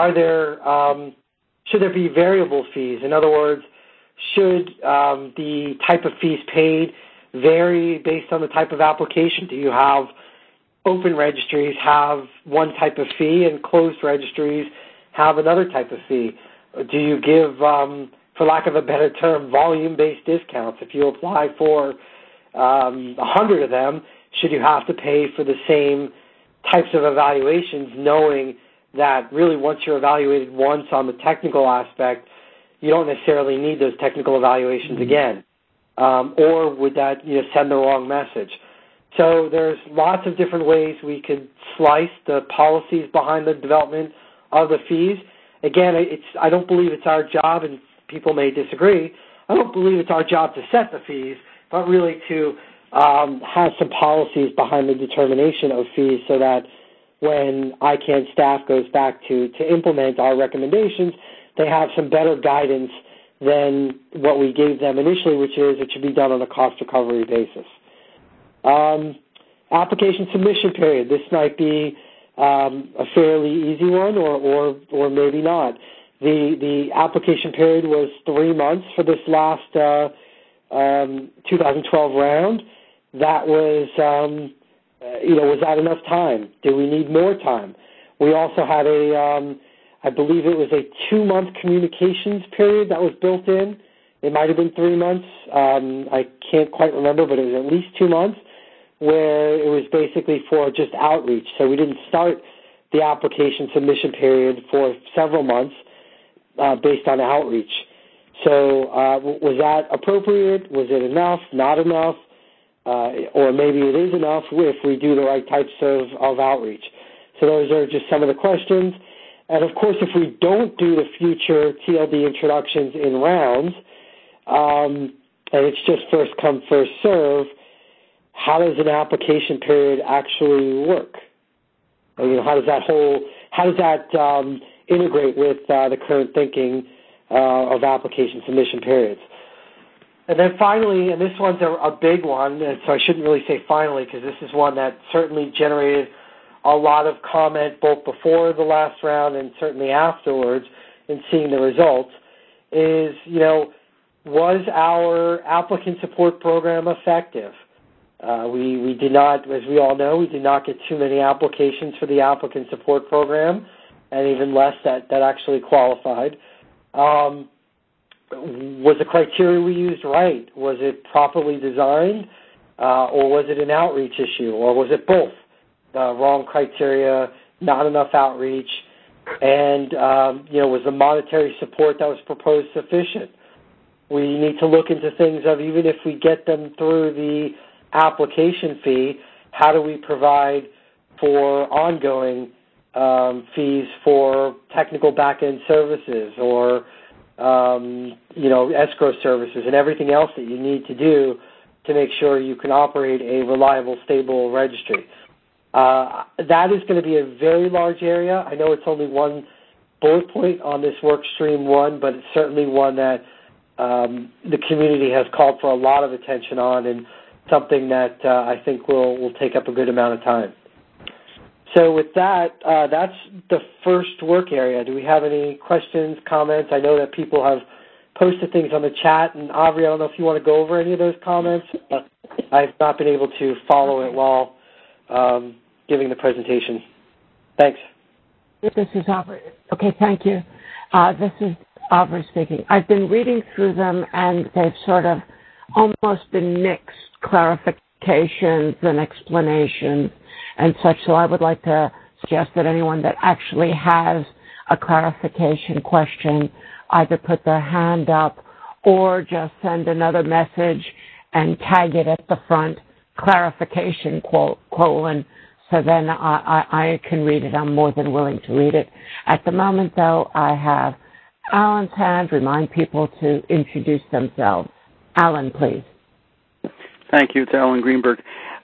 Should there be variable fees? In other words, should the type of fees paid vary based on the type of application? Do you have open registries have one type of fee and closed registries have another type of fee? Do you give, for lack of a better term, volume-based discounts? If you apply for 100 of them, should you have to pay for the same types of evaluations, knowing that really once you're evaluated once on the technical aspect, you don't necessarily need those technical evaluations again? Or would that send the wrong message? So there's lots of different ways we could slice the policies behind the development of the fees. Again, I don't believe it's our job, and people may disagree, I don't believe it's our job to set the fees, but really to have some policies behind the determination of fees so that when ICANN staff goes back to implement our recommendations, they have some better guidance than what we gave them initially, which is it should be done on a cost recovery basis. Application submission period. This might be a fairly easy one, or maybe not. The application period was 3 months for this last 2012 round. That was, was that enough time? Do we need more time? We also had I believe it was a 2-month communications period that was built in. It might have been 3 months. I can't quite remember, but it was at least 2 months, where it was basically for just outreach. So we didn't start the application submission period for several months based on outreach. So was that appropriate? Was it enough? Not enough? Or maybe it is enough if we do the right types of outreach. So those are just some of the questions. And, of course, if we don't do the future TLD introductions in rounds, and it's just first come, first serve, how does an application period actually work? How does that integrate with the current thinking of application submission periods? And then finally, and this one's a big one, and so I shouldn't really say finally, because this is one that certainly generated a lot of comment both before the last round and certainly afterwards in seeing the results, is, was our applicant support program effective? We did not, as we all know, we did not get too many applications for the applicant support program, and even less that actually qualified. Was the criteria we used right? Was it properly designed? Or was it an outreach issue? Or was it both? Wrong criteria, not enough outreach, and was the monetary support that was proposed sufficient? We need to look into things of, even if we get them through the application fee, how do we provide for ongoing fees for technical back-end services or escrow services and everything else that you need to do to make sure you can operate a reliable, stable registry. That is going to be a very large area. I know it's only one bullet point on this work stream one, but it's certainly one that the community has called for a lot of attention on, and something that I think will take up a good amount of time. So with that, that's the first work area. Do we have any questions, comments? I know that people have posted things on the chat, and Avri, I don't know if you want to go over any of those comments. I've not been able to follow it while giving the presentation. Thanks. This is Avri. Okay, thank you. This is Avri speaking. I've been reading through them, and they've sort of almost been mixed clarifications and explanations and such, so I would like to suggest that anyone that actually has a clarification question either put their hand up or just send another message and tag it at the front, clarification, colon, so then I can read it. I'm more than willing to read it. At the moment, though, I have Alan's hand. Remind people to introduce themselves. Alan, please. Thank you. It's Alan Greenberg.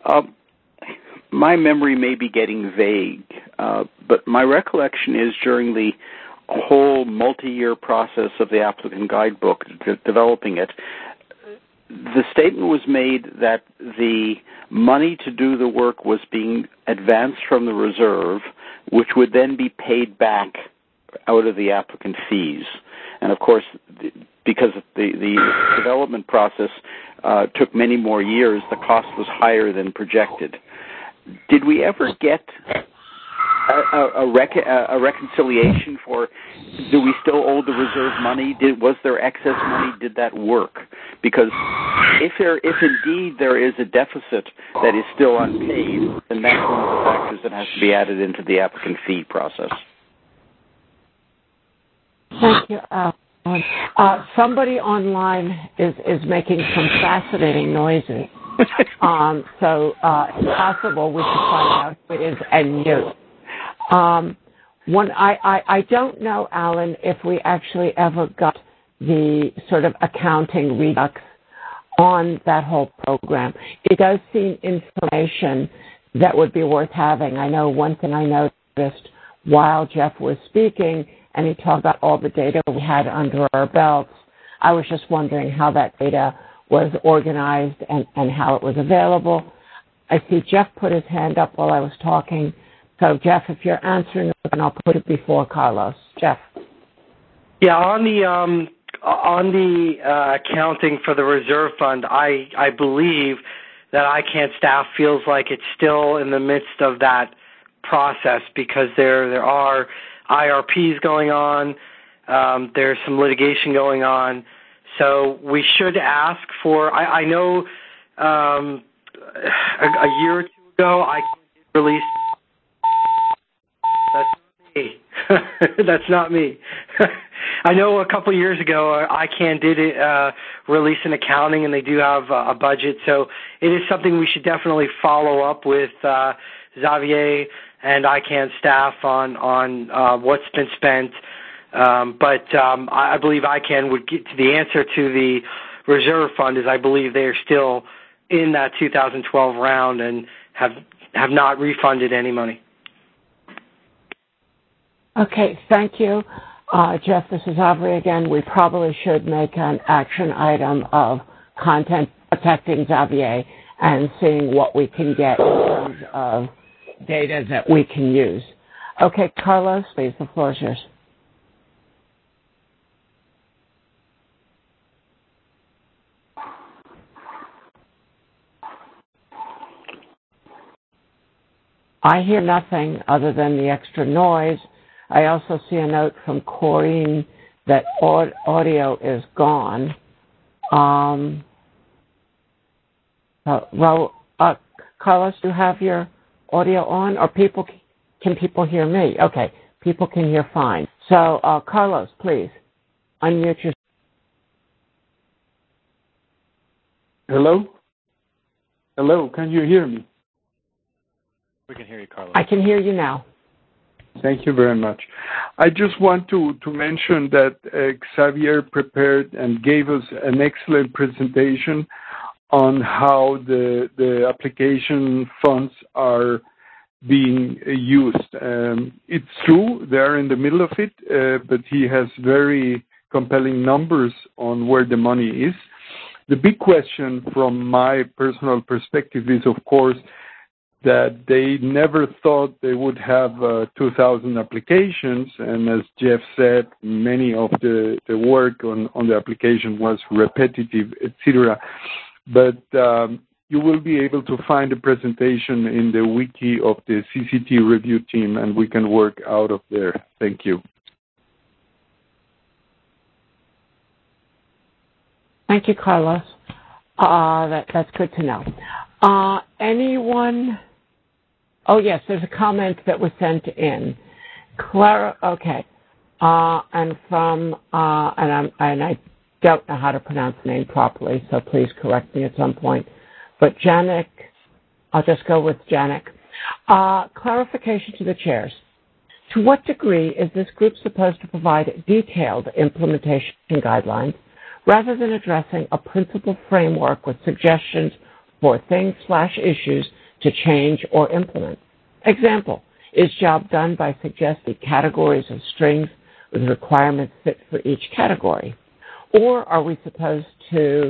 My memory may be getting vague, but my recollection is during the whole multi-year process of the applicant guidebook, developing it, the statement was made that the money to do the work was being advanced from the reserve, which would then be paid back out of the applicant fees. And of course, because the development process took many more years, the cost was higher than projected. Did we ever get a reconciliation for, do we still owe the reserve money? Was there excess money? Did that work? Because if indeed there is a deficit that is still unpaid, then that's one of the factors that has to be added into the applicant fee process. Thank you, Alan. Somebody online is making some fascinating noises. So it's possible we can find out who it is and mute. I don't know, Alan, if we actually ever got the sort of accounting redux on that whole program. It does seem information that would be worth having. I know one thing I noticed while Jeff was speaking, and he talked about all the data we had under our belts. I was just wondering how that data was organized and how it was available. I see Jeff put his hand up while I was talking. So, Jeff, if you're answering, and I'll put it before Carlos. Jeff. Yeah, on the accounting for the reserve fund, I believe that ICANN staff feels like it's still in the midst of that process because there are IRPs going on, there's some litigation going on, so we should ask for. I know a year or two ago ICANN did release. That's not me. That's not me. I know a couple years ago ICANN did release an accounting, and they do have a budget, so it is something we should definitely follow up with Xavier and ICANN staff on what's been spent. But I believe ICANN would get to the answer to the reserve fund is I believe they are still in that 2012 round and have not refunded any money. Okay, thank you. Jeff, this is Avri again. We probably should make an action item of content protecting Xavier and seeing what we can get in terms of data that we can use. Okay, Carlos, please, the floor is yours. I hear nothing other than the extra noise. I also see a note from Corrine that audio is gone. Carlos, do you have your audio on, or can people hear me? Okay, people can hear fine. So, Carlos, please, unmute yourself. Hello? Hello, can you hear me? We can hear you, Carlos. I can hear you now. Thank you very much. I just want to mention that Xavier prepared and gave us an excellent presentation on how the application funds are being used. It's true, they're in the middle of it, but he has very compelling numbers on where the money is. The big question from my personal perspective is, of course, that they never thought they would have 2,000 applications, and as Jeff said, many of the work on the application was repetitive, etc. But you will be able to find a presentation in the wiki of the CCT review team, and we can work out of there. Thank you. Thank you, Carlos. That's good to know. Anyone? Oh, yes, there's a comment that was sent in. Clara, okay. And I don't know how to pronounce the name properly, so please correct me at some point. But Janik, I'll just go with Janik. Clarification to the chairs. To what degree is this group supposed to provide detailed implementation guidelines rather than addressing a principal framework with suggestions for things/issues to change or implement? Example, is job done by suggesting categories of strings with requirements fit for each category? Or are we supposed to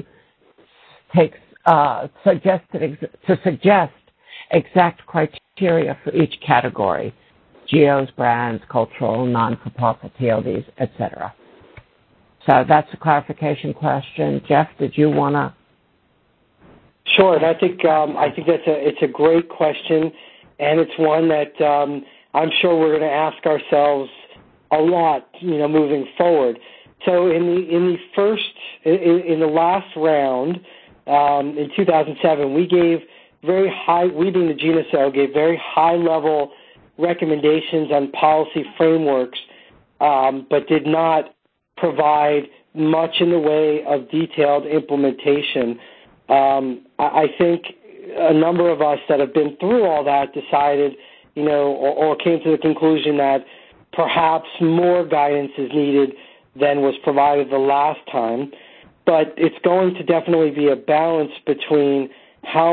suggest exact criteria for each category, geos, brands, cultural, non-for-profit, TLDs, etc.? So that's a clarification question. Jeff, did you want to? Sure, and I think it's a great question, and it's one that I'm sure we're going to ask ourselves a lot, moving forward. So in the last round in 2007, we being the GNSO, gave very high level recommendations on policy frameworks, but did not provide much in the way of detailed implementation. I think a number of us that have been through all that decided, or came to the conclusion that perhaps more guidance is needed than was provided the last time. But it's going to definitely be a balance between how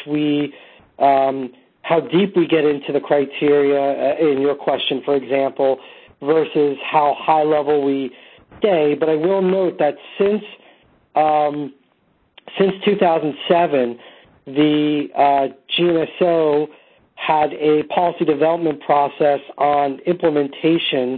deep we get into the criteria in your question, for example, versus how high level we stay. But I will note that since 2007, the GNSO had a policy development process on implementation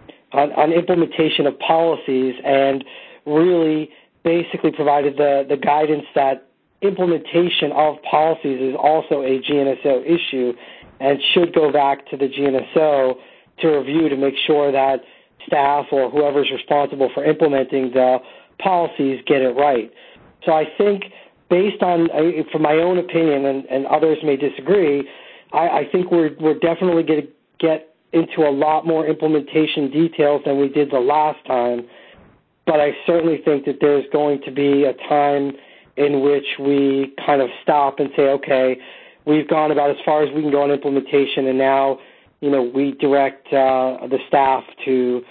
of policies, and really basically provided the guidance that implementation of policies is also a GNSO issue and should go back to the GNSO to review to make sure that staff or whoever's responsible for implementing the policies get it right. So I think, based on, from my own opinion, and others may disagree, I think we're definitely going to get into a lot more implementation details than we did the last time. But I certainly think that there's going to be a time in which we kind of stop and say, okay, we've gone about as far as we can go on implementation, and now, we direct the staff to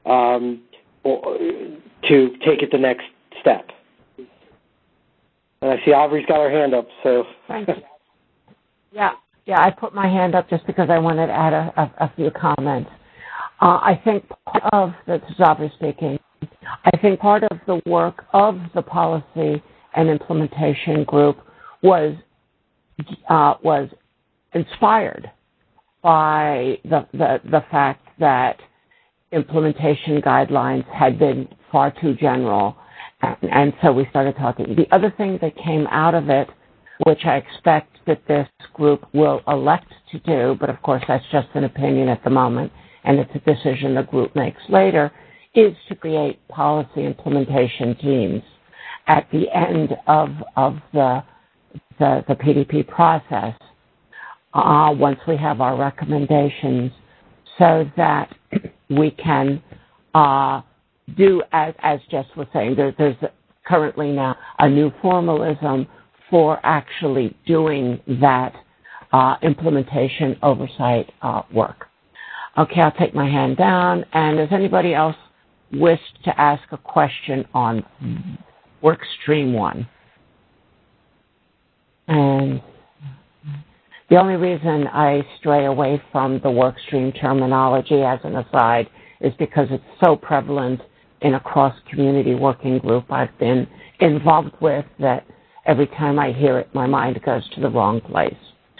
take it the next step. And I see Aubrey's got her hand up, so. Thank you. Yeah, I put my hand up just because I wanted to add a few comments. I think part of, this is Aubrey speaking, I think part of the work of the policy and implementation group was inspired by the fact that implementation guidelines had been far too general, and so we started talking. The other thing that came out of it, which I expect that this group will elect to do, but of course that's just an opinion at the moment, and it's a decision the group makes later, is to create policy implementation teams at the end of the PDP process, once we have our recommendations, so that we can do, as Jess was saying, there's currently now a new formalism for actually doing that implementation oversight work. Okay, I'll take my hand down. And does anybody else wish to ask a question on work stream 1? The only reason I stray away from the workstream terminology as an aside is because it's so prevalent in a cross-community working group I've been involved with that every time I hear it, my mind goes to the wrong place.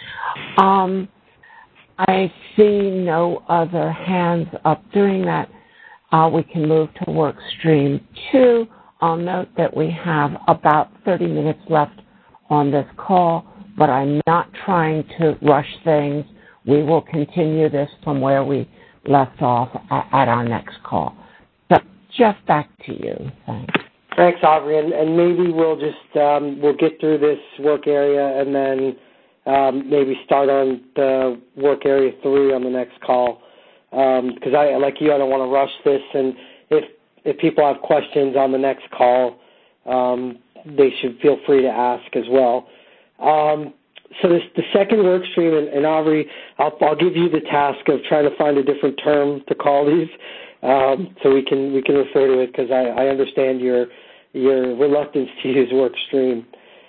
I see no other hands up. Doing that, we can move to workstream 2. I'll note that we have about 30 minutes left on this call, but I'm not trying to rush things. We will continue this from where we left off at our next call. So, Jeff, back to you. Thanks. Thanks, Aubrey, and maybe we'll just we'll get through this work area and then maybe start on the work area 3 on the next call. Because I, like you, I don't want to rush this, and if people have questions on the next call, they should feel free to ask as well. So the second work stream, and Aubrey, I'll give you the task of trying to find a different term to call these, so we can refer to it, because I understand your reluctance to use work stream.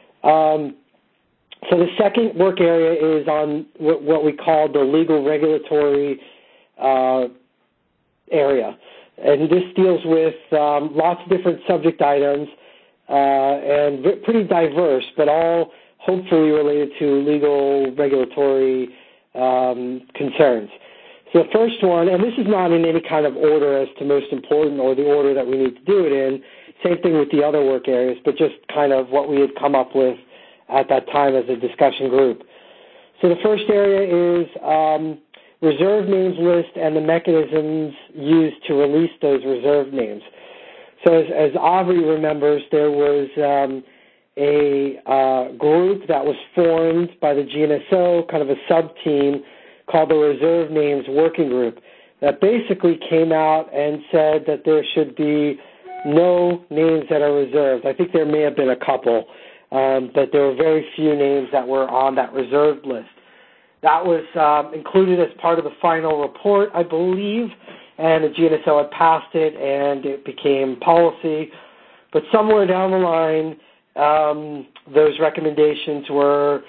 So the second work area is on what we call the legal regulatory area, and this deals with lots of different subject items and pretty diverse, but all hopefully related to legal regulatory concerns. So the first one, and this is not in any kind of order as to most important or the order that we need to do it in, same thing with the other work areas, but just kind of what we had come up with at that time as a discussion group. So the first area is reserve names list and the mechanisms used to release those reserve names. So as Aubrey remembers, there was a group that was formed by the GNSO, kind of a sub-team called the Reserve Names Working Group, that basically came out and said that there should be no names that are reserved. I think there may have been a couple, but there were very few names that were on that reserved list. That was included as part of the final report, I believe, and the GNSO had passed it, and it became policy. But somewhere down the line, those recommendations were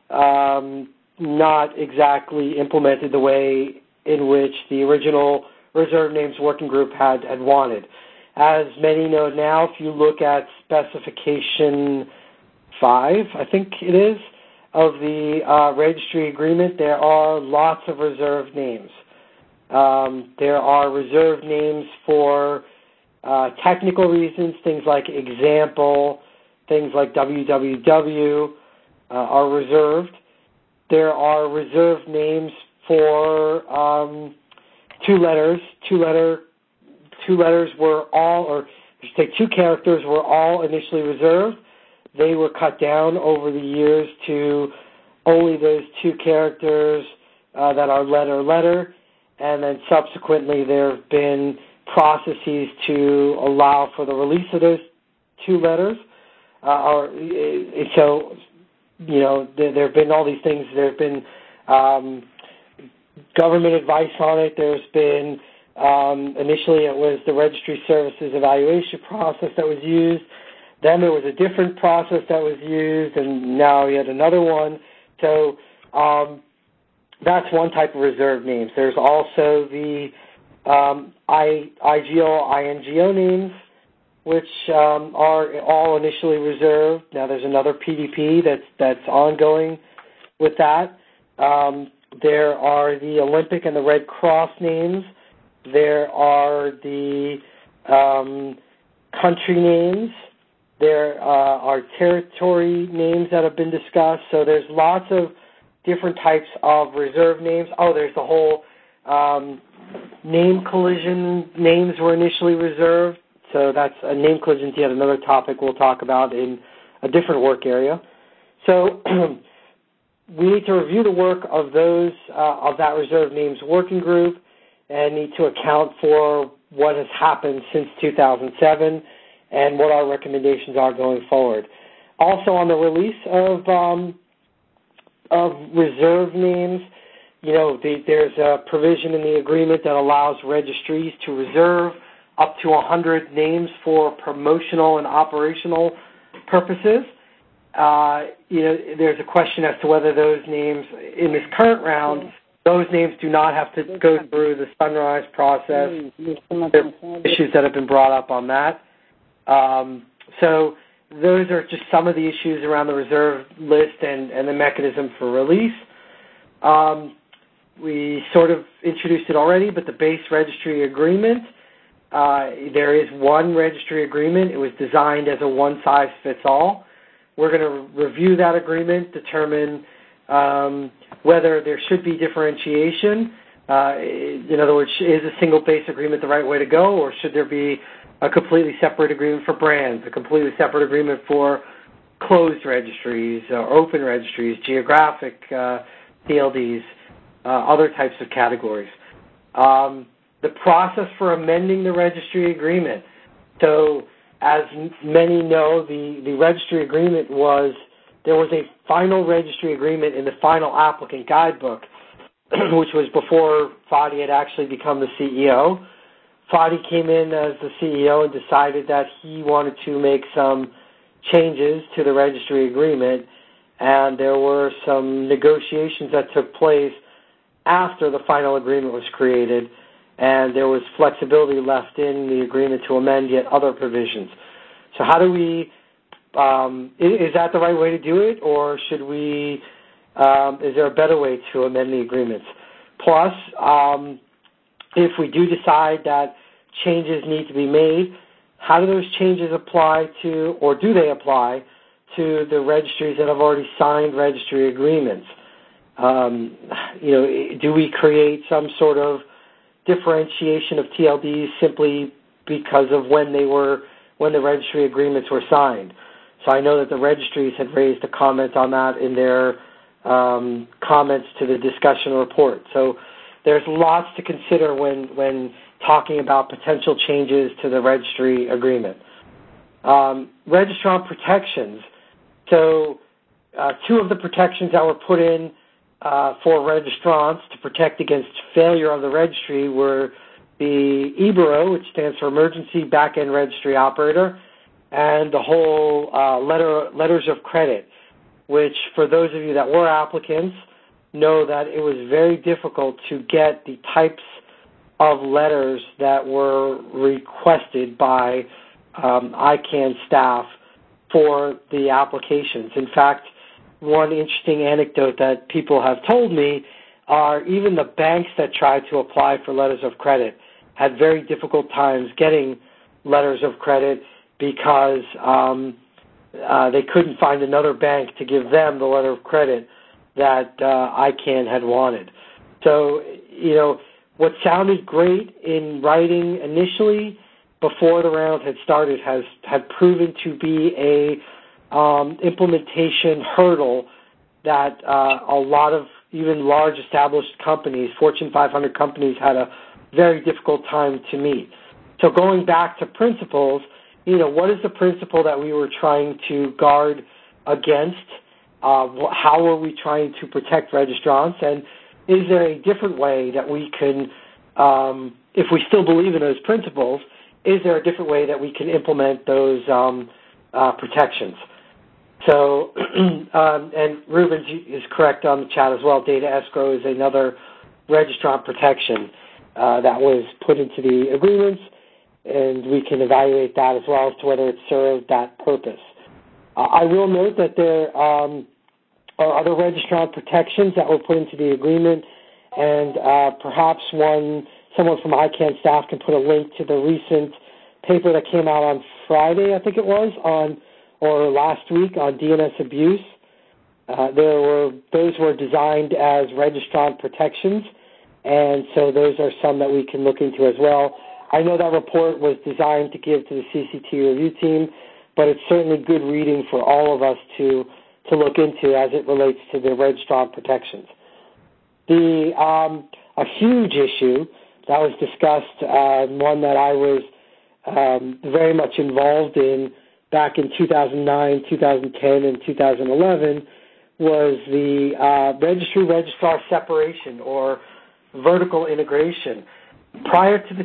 not exactly implemented the way in which the original Reserve Names Working Group had wanted. As many know now, if you look at specification 5, I think it is, of the registry agreement, there are lots of reserved names. There are reserved names for technical reasons, things like example, things like www are reserved. There are reserved names for two letters. Two letters were all, or I should say 2 characters were all initially reserved. They were cut down over the years to only those 2 characters that are letter, and then subsequently there have been processes to allow for the release of those 2 letters. So, you know, there have been all these things. There have been government advice on it. There's been, initially it was the Registry Services Evaluation process that was used. Then there was a different process that was used, and now yet another one. So that's one type of reserved names. There's also the IGO, INGO names, which are all initially reserved. Now there's another PDP that's ongoing with that. There are the Olympic and the Red Cross names. There are the country names. There are territory names that have been discussed. So there's lots of different types of reserve names. Oh, there's the whole name collision names were initially reserved. So that's a name collision, yet another topic we'll talk about in a different work area. So we need to review the work of those of that Reserve Names Working Group and need to account for what has happened since 2007 and what our recommendations are going forward. Also, on the release of reserve names, you know, there's a provision in the agreement that allows registries to reserve up to 100 names for promotional and operational purposes. there's a question as to whether those names in this current round, those names do not have to go through the Sunrise process. There are issues that have been brought up on that. So those are just some of the issues around the reserve list and the mechanism for release. We sort of introduced it already, but the base registry agreement, there is one registry agreement. It was designed as a one-size-fits-all. We're going to review that agreement, determine whether there should be differentiation. In other words, is a single base agreement the right way to go, or should there be a completely separate agreement for brands, a completely separate agreement for closed registries, open registries, geographic TLDs, other types of categories. The process for amending the registry agreement. So as many know, the registry agreement there was a final registry agreement in the final applicant guidebook, which was before Fadi had actually become the CEO. Fadi came in as the CEO and decided that he wanted to make some changes to the registry agreement, and there were some negotiations that took place after the final agreement was created, and there was flexibility left in the agreement to amend yet other provisions. So how do we, is that the right way to do it, or should we, is there a better way to amend the agreements? Plus, if we do decide that changes need to be made, how do those changes apply to, or do they apply to the registries that have already signed registry agreements? Do we create some sort of differentiation of TLDs simply because of when the registry agreements were signed? So I know that the registries had raised a comment on that in their comments to the discussion report. So there's lots to consider when talking about potential changes to the registry agreement. Registrant protections. So two of the protections that were put in for registrants to protect against failure of the registry were the EBRO, which stands for Emergency Back-End Registry Operator, and the whole letters of credit, which for those of you that were applicants know that it was very difficult to get the types of letters that were requested by ICANN staff for the applications. In fact, one interesting anecdote that people have told me are even the banks that tried to apply for letters of credit had very difficult times getting letters of credit because they couldn't find another bank to give them the letter of credit that ICANN had wanted. So, what sounded great in writing initially before the round had started had proven to be a implementation hurdle that a lot of even large established companies, Fortune 500 companies, had a very difficult time to meet. So going back to principles, what is the principle that we were trying to guard against? How are we trying to protect registrants? And is there a different way that we can, if we still believe in those principles, is there a different way that we can implement those protections? So, and Ruben is correct on the chat as well. Data escrow is another registrant protection that was put into the agreements, and we can evaluate that as well as to whether it served that purpose. I will note that there are other registrant protections that were put into the agreement, and perhaps someone from ICANN staff can put a link to the recent paper that came out on Friday, I think it was, or last week on DNS abuse. Those were designed as registrant protections, and so those are some that we can look into as well. I know that report was designed to give to the CCT review team, but it's certainly good reading for all of us to look into as it relates to the registrant protections. A huge issue that was discussed, one that I was very much involved in back in 2009, 2010, and 2011 was the registrar separation or vertical integration. Prior to the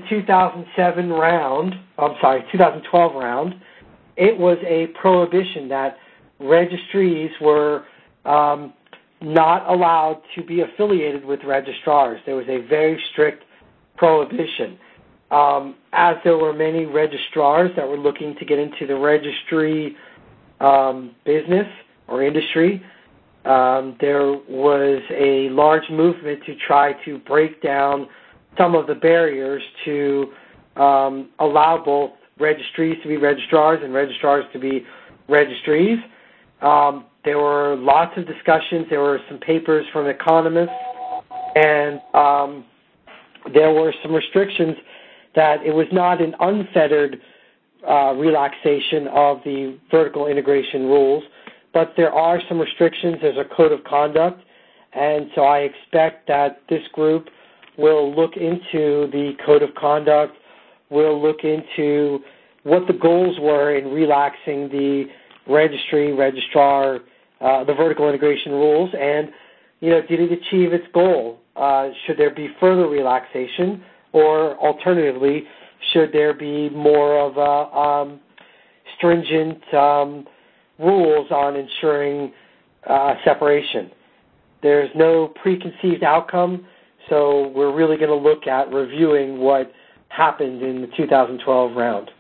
2012 round, it was a prohibition that registries were not allowed to be affiliated with registrars. There was a very strict prohibition. As there were many registrars that were looking to get into the registry business or industry, there was a large movement to try to break down some of the barriers to allow both registries to be registrars and registrars to be registries. There were lots of discussions. There were some papers from economists, and there were some restrictions that it was not an unfettered relaxation of the vertical integration rules, but there are some restrictions. There's a code of conduct, and so I expect that this group will look into the code of conduct, will look into what the goals were in relaxing the registrar, the vertical integration rules, and did it achieve its goal? Should there be further relaxation, or alternatively, should there be more of stringent rules on ensuring separation? There's no preconceived outcome, so we're really going to look at reviewing what happened in the 2012 round.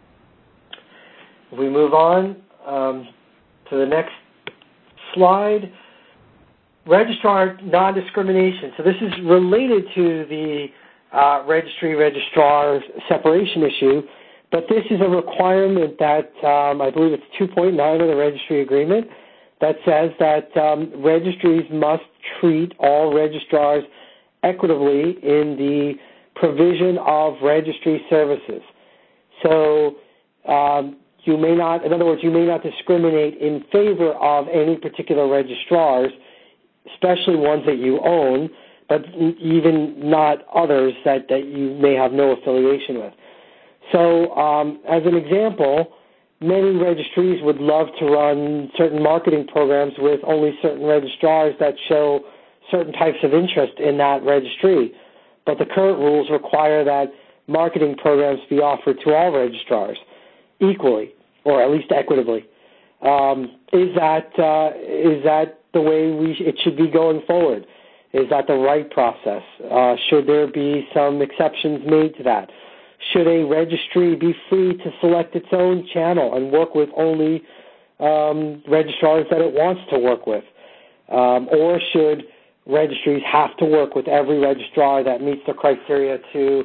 If we move on to the next slide, registrar non-discrimination. So this is related to the registrar separation issue, but this is a requirement that I believe it's 2.9 of the registry agreement that says that registries must treat all registrars equitably in the provision of registry services. So you may not, in other words, you may not discriminate in favor of any particular registrars, especially ones that you own, but even not others that you may have no affiliation with. So as an example, many registries would love to run certain marketing programs with only certain registrars that show certain types of interest in that registry. But the current rules require that marketing programs be offered to all registrars equally, or at least equitably. Is that the way it should be going forward? Is that the right process? Should there be some exceptions made to that? Should a registry be free to select its own channel and work with only registrars that it wants to work with? Or should registries have to work with every registrar that meets the criteria to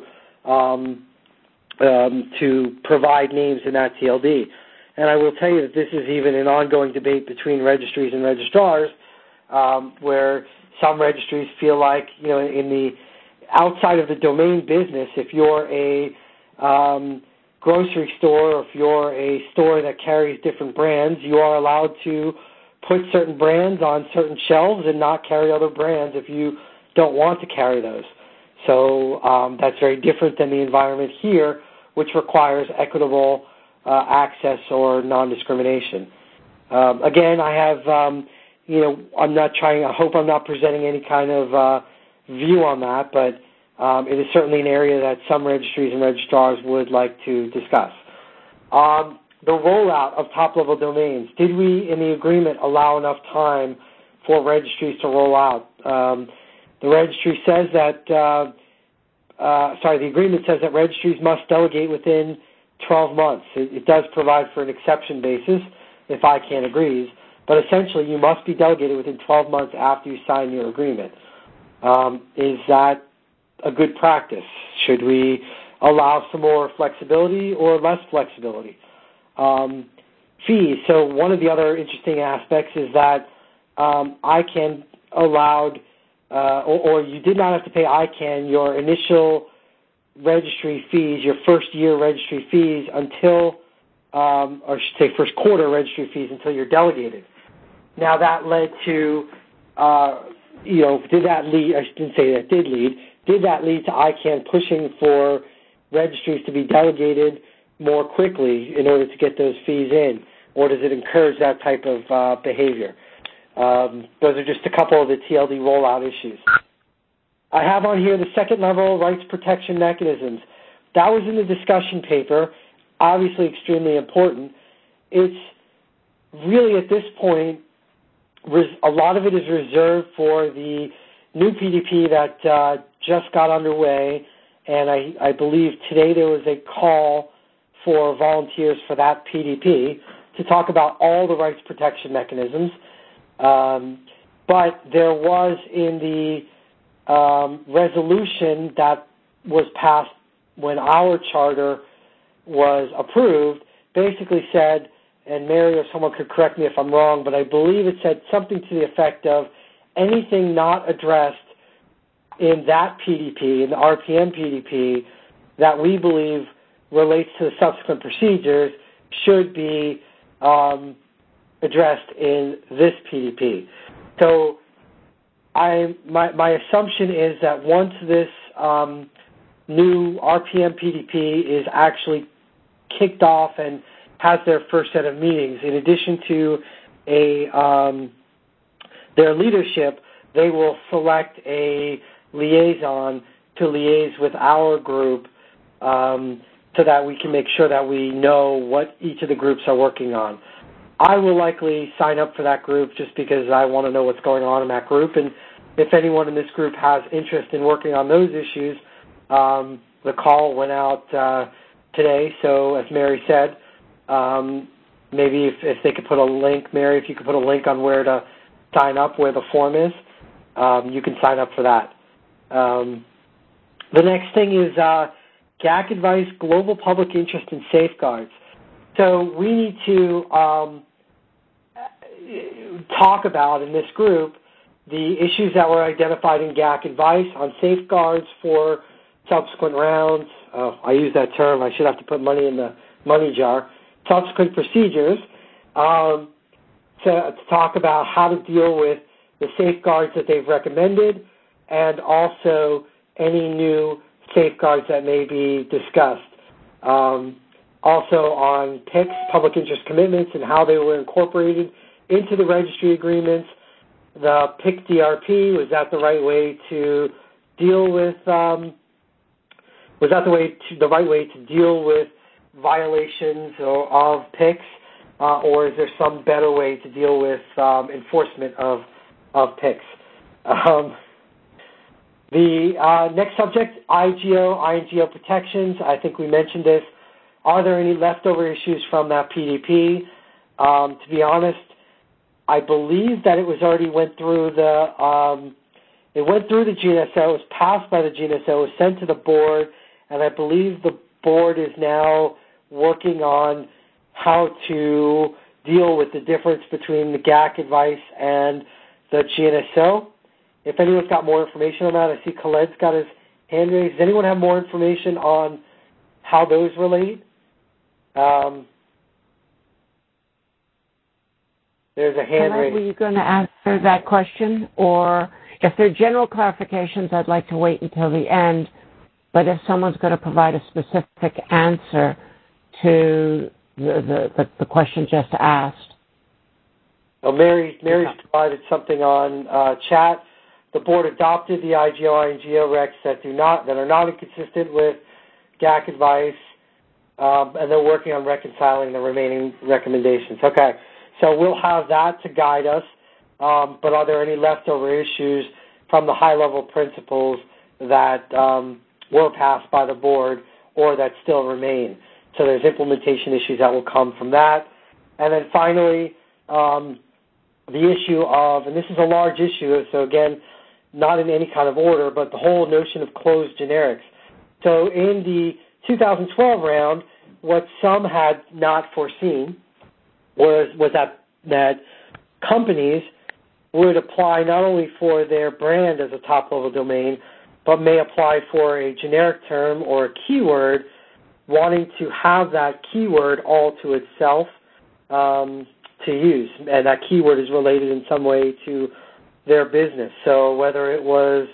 provide names in that TLD? And I will tell you that this is even an ongoing debate between registries and registrars, where some registries feel like, in the outside of the domain business, if you're a grocery store, or if you're a store that carries different brands, you are allowed to put certain brands on certain shelves and not carry other brands if you don't want to carry those. So that's very different than the environment here, which requires equitable access or non-discrimination. Again, I have, I'm not trying, I hope I'm not presenting any kind of view on that, but it is certainly an area that some registries and registrars would like to discuss. The rollout of top-level domains. Did we, in the agreement, allow enough time for registries to roll out? The registry says that, the agreement says that registries must delegate within 12 months. It does provide for an exception basis if ICANN agrees, but essentially you must be delegated within 12 months after you sign your agreement. Is that a good practice? Should we allow some more flexibility or less flexibility? Fees. So one of the other interesting aspects is that ICANN allowed, or you did not have to pay ICANN your initial registry fees, your first year registry fees until, or I should say first quarter registry fees until you're delegated. Now that led to, did that lead, I shouldn't say that did lead to ICANN pushing for registries to be delegated more quickly in order to get those fees in, or does it encourage that type of behavior? Those are just a couple of the TLD rollout issues. I have on here the second level rights protection mechanisms. That was in the discussion paper, obviously extremely important. It's really at this point, a lot of it is reserved for the new PDP that just got underway, and I believe today there was a call for volunteers for that PDP to talk about all the rights protection mechanisms. But there was in the resolution that was passed when our charter was approved, basically said, and Mary or someone could correct me if I'm wrong, but I believe it said something to the effect of anything not addressed in that PDP, in the RPM PDP, that we believe relates to the subsequent procedures should be addressed in this PDP. So my assumption is that once this new RPM PDP is actually kicked off and has their first set of meetings, in addition to their leadership, they will select a liaison to liaise with our group so that we can make sure that we know what each of the groups are working on. I will likely sign up for that group just because I want to know what's going on in that group, and if anyone in this group has interest in working on those issues, the call went out today, so as Mary said, maybe if they could put a link, Mary, if you could put a link on where to sign up, where the form is, you can sign up for that. The next thing is GAC advice, global public interest and safeguards. So we need to talk about in this group the issues that were identified in GAC advice on safeguards for subsequent rounds. I use that term. I should have to put money in the money jar. Subsequent procedures to talk about how to deal with the safeguards that they've recommended and also any new safeguards that may be discussed. Also on PICs, public interest commitments, and how they were incorporated into the registry agreements. The PIC DRP, was that the right way to deal with? Was that the right way to deal with violations of PICs, or is there some better way to deal with enforcement of PICs? The next subject, INGO protections. I think we mentioned this. Are there any leftover issues from that PDP? To be honest, I believe that it was already went through the GNSO, it was passed by the GNSO, it was sent to the board, and I believe the board is now working on how to deal with the difference between the GAC advice and the GNSO. If anyone's got more information on that, I see Khaled's got his hand raised. Does anyone have more information on how those relate? There's a hand raised. Were you going to answer that question? Or if there are general clarifications, I'd like to wait until the end. But if someone's going to provide a specific answer to the question just asked. Well, Mary's provided something on chat. The board adopted the INGO recs that are not inconsistent with GAC advice, and they're working on reconciling the remaining recommendations. Okay, so we'll have that to guide us, but are there any leftover issues from the high-level principles that were passed by the board or that still remain? So there's implementation issues that will come from that. And then finally, the issue of, and this is a large issue, so again, not in any kind of order, but the whole notion of closed generics. So in the 2012 round, what some had not foreseen was that companies would apply not only for their brand as a top-level domain, but may apply for a generic term or a keyword, wanting to have that keyword all to itself to use. And that keyword is related in some way to their business. So whether it was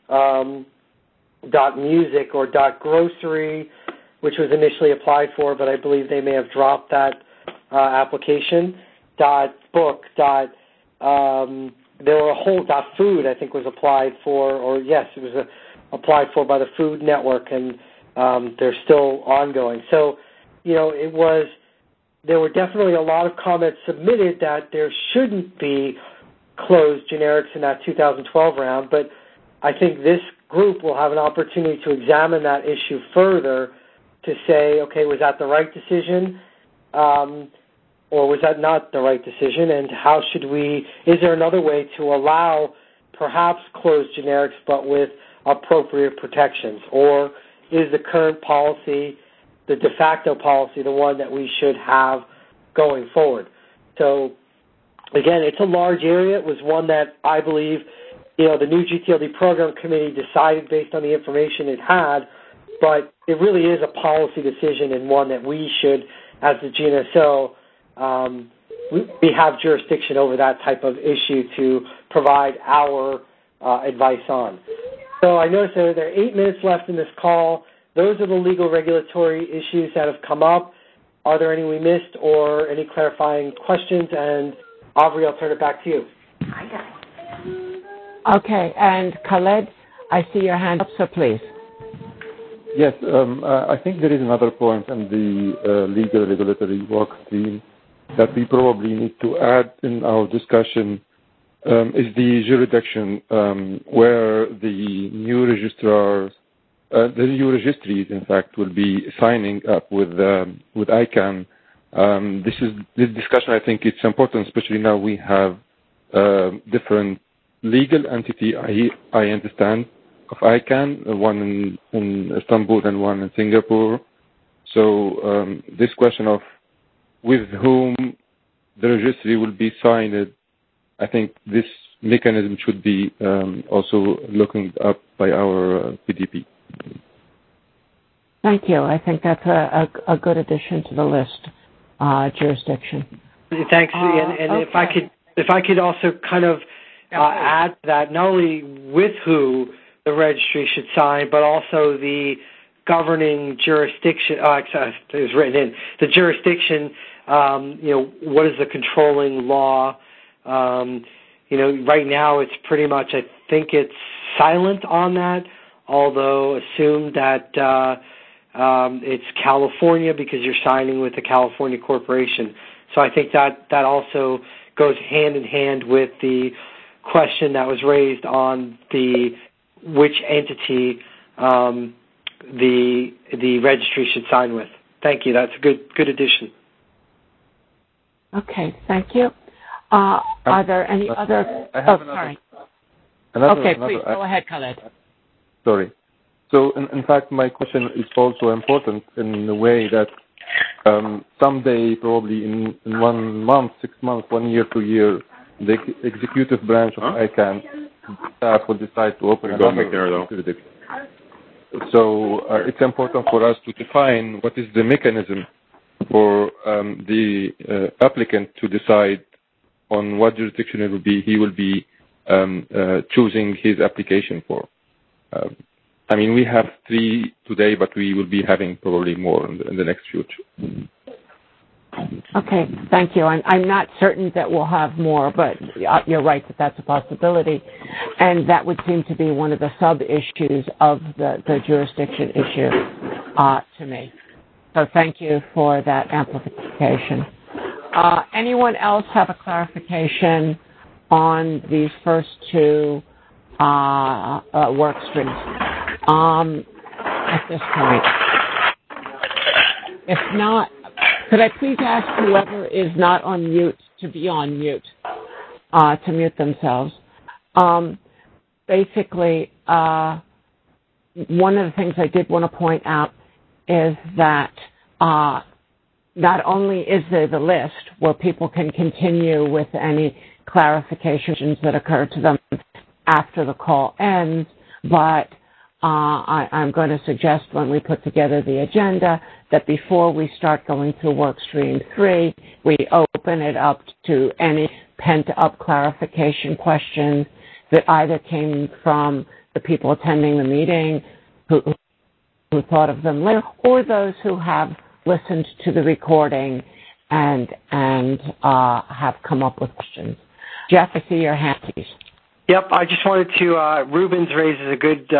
.music or .grocery, which was initially applied for, but I believe they may have dropped that application, .book, there were a whole .food I think was applied for, or yes, it was applied for by the Food Network, and they're still ongoing. So, it was there were definitely a lot of comments submitted that there shouldn't be closed generics in that 2012 round, but I think this group will have an opportunity to examine that issue further to say, okay, was that the right decision, or was that not the right decision, and how should we, is there another way to allow perhaps closed generics but with appropriate protections, or is the current policy, the de facto policy, the one that we should have going forward? So, again, it's a large area. It was one that I believe, the new GTLD program committee decided based on the information it had, but it really is a policy decision and one that we should, as the GNSO, we have jurisdiction over that type of issue to provide our advice on. So I noticed that there are 8 minutes left in this call. Those are the legal regulatory issues that have come up. Are there any we missed or any clarifying questions? And Aubrey, I'll turn it back to you. Okay, and Khaled, I see your hand up, so please. Yes, I think there is another point in the legal regulatory work stream that we probably need to add in our discussion is the jurisdiction where the new registrars, the new registries, in fact, will be signing up with ICANN. This discussion, I think, it's important, especially now we have different legal entity, I understand, of ICANN, one in Istanbul and one in Singapore. So this question of with whom the registry will be signed, I think this mechanism should be also looking up by our PDP. Thank you. I think that's a good addition to the list, jurisdiction. Thanks. And okay. if I could also kind of add that not only with who the registry should sign, but also the governing jurisdiction. It was written in the jurisdiction. What is the controlling law? Right now it's pretty much, I think it's silent on that, although assume that it's California because you're signing with a California corporation. So I think that also goes hand in hand with the question that was raised on which entity the registry should sign with. Thank you. That's a good addition. Okay, thank you. Are there any other? Sorry. Please go ahead, Khaled. Sorry. So, in fact, my question is also important in the way that someday, probably in 1 month, 6 months, 1 year, 2 years, the executive branch of ICANN staff will decide to open another jurisdiction. So it's important for us to define what is the mechanism for the applicant to decide on what jurisdiction he will be choosing his application for. We have 3 today, but we will be having probably more in the next future. Okay, thank you. I'm not certain that we'll have more, but you're right that that's a possibility. And that would seem to be one of the sub-issues of the jurisdiction issue to me. So thank you for that amplification. Anyone else have a clarification on these first 2 work streams at this point? If not, could I please ask whoever is not on mute to be on mute, to mute themselves? Basically, one of the things I did want to point out is that not only is there the list where people can continue with any clarifications that occur to them after the call ends, but I'm going to suggest when we put together the agenda that before we start going through work stream 3, we open it up to any pent-up clarification questions that either came from the people attending the meeting who thought of them later, or those who have listened to the recording and have come up with questions. Jeff, I see your hand, please. Yep, I just wanted to, Rubens raises a good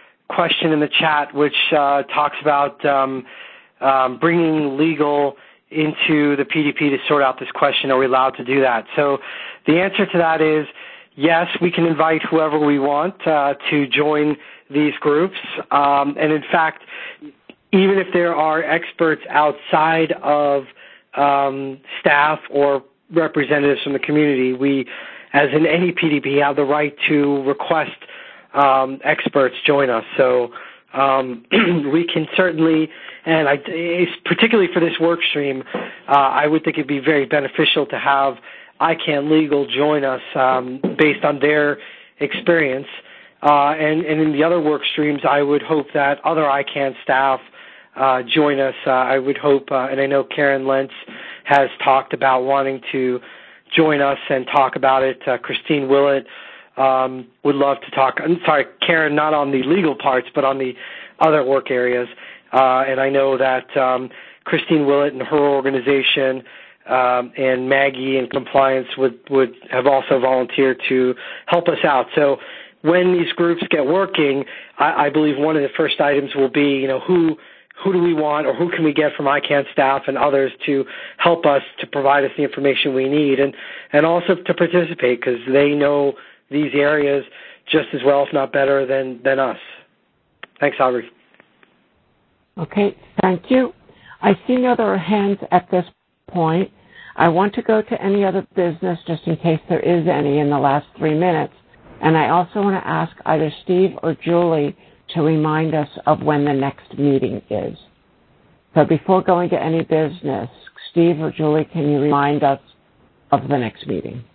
question in the chat, which talks about bringing legal into the PDP to sort out this question. Are we allowed to do that? So the answer to that is yes, we can invite whoever we want to join these groups. And in fact, even if there are experts outside of staff or representatives from the community, we, as in any PDP, have the right to request experts join us. So we can certainly, and particularly for this work stream, I would think it'd be very beneficial to have ICANN Legal join us based on their experience. And in the other work streams, I would hope that other ICANN staff join us. I would hope, and I know Karen Lentz has talked about wanting to join us and talk about it. Christine Willett would love to talk. I'm sorry, Karen, not on the legal parts, but on the other work areas. And I know that Christine Willett and her organization and Maggie in compliance would have also volunteered to help us out. So when these groups get working, I believe one of the first items will be, who do we want or who can we get from ICANN staff and others to help us to provide us the information we need and also to participate because they know these areas just as well, if not better, than us. Thanks, Aubrey. Okay, thank you. I see no other hands at this point. I want to go to any other business just in case there is any in the last 3 minutes. And I also want to ask either Steve or Julie to remind us of when the next meeting is. So before going to any business, Steve or Julie, can you remind us of the next meeting?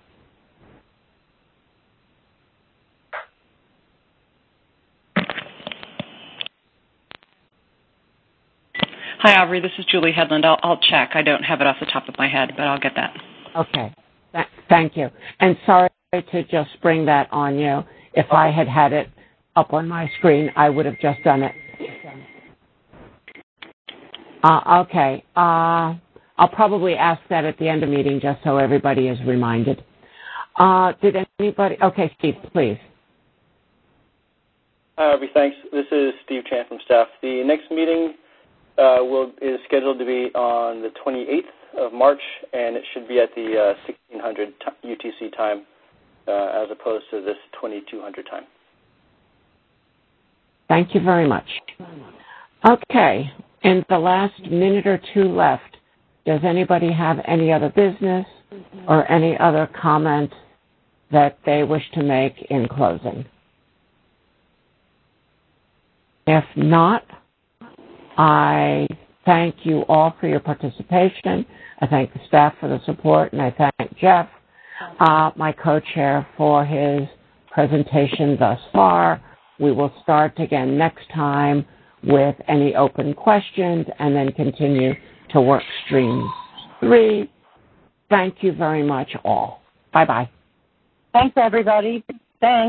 Hi, Aubrey. This is Julie Headland. I'll check. I don't have it off the top of my head, but I'll get that. Okay. Thank you. And sorry to just spring that on you. If I had it up on my screen, I would have just done it. Okay. I'll probably ask that at the end of the meeting just so everybody is reminded. Did anybody? Okay, Steve, please. Hi, Aubrey. Thanks. This is Steve Chan from staff. The next meeting is scheduled to be on the 28th of March, and it should be at the 1600 UTC time as opposed to this 2200 time. Thank you very much. Okay, in the last minute or two left, does anybody have any other business or any other comments that they wish to make in closing? If not, I thank you all for your participation. I thank the staff for the support, and I thank Jeff, my co-chair, for his presentation thus far. We will start again next time with any open questions and then continue to work stream 3. Thank you very much all. Bye-bye. Thanks, everybody. Thanks.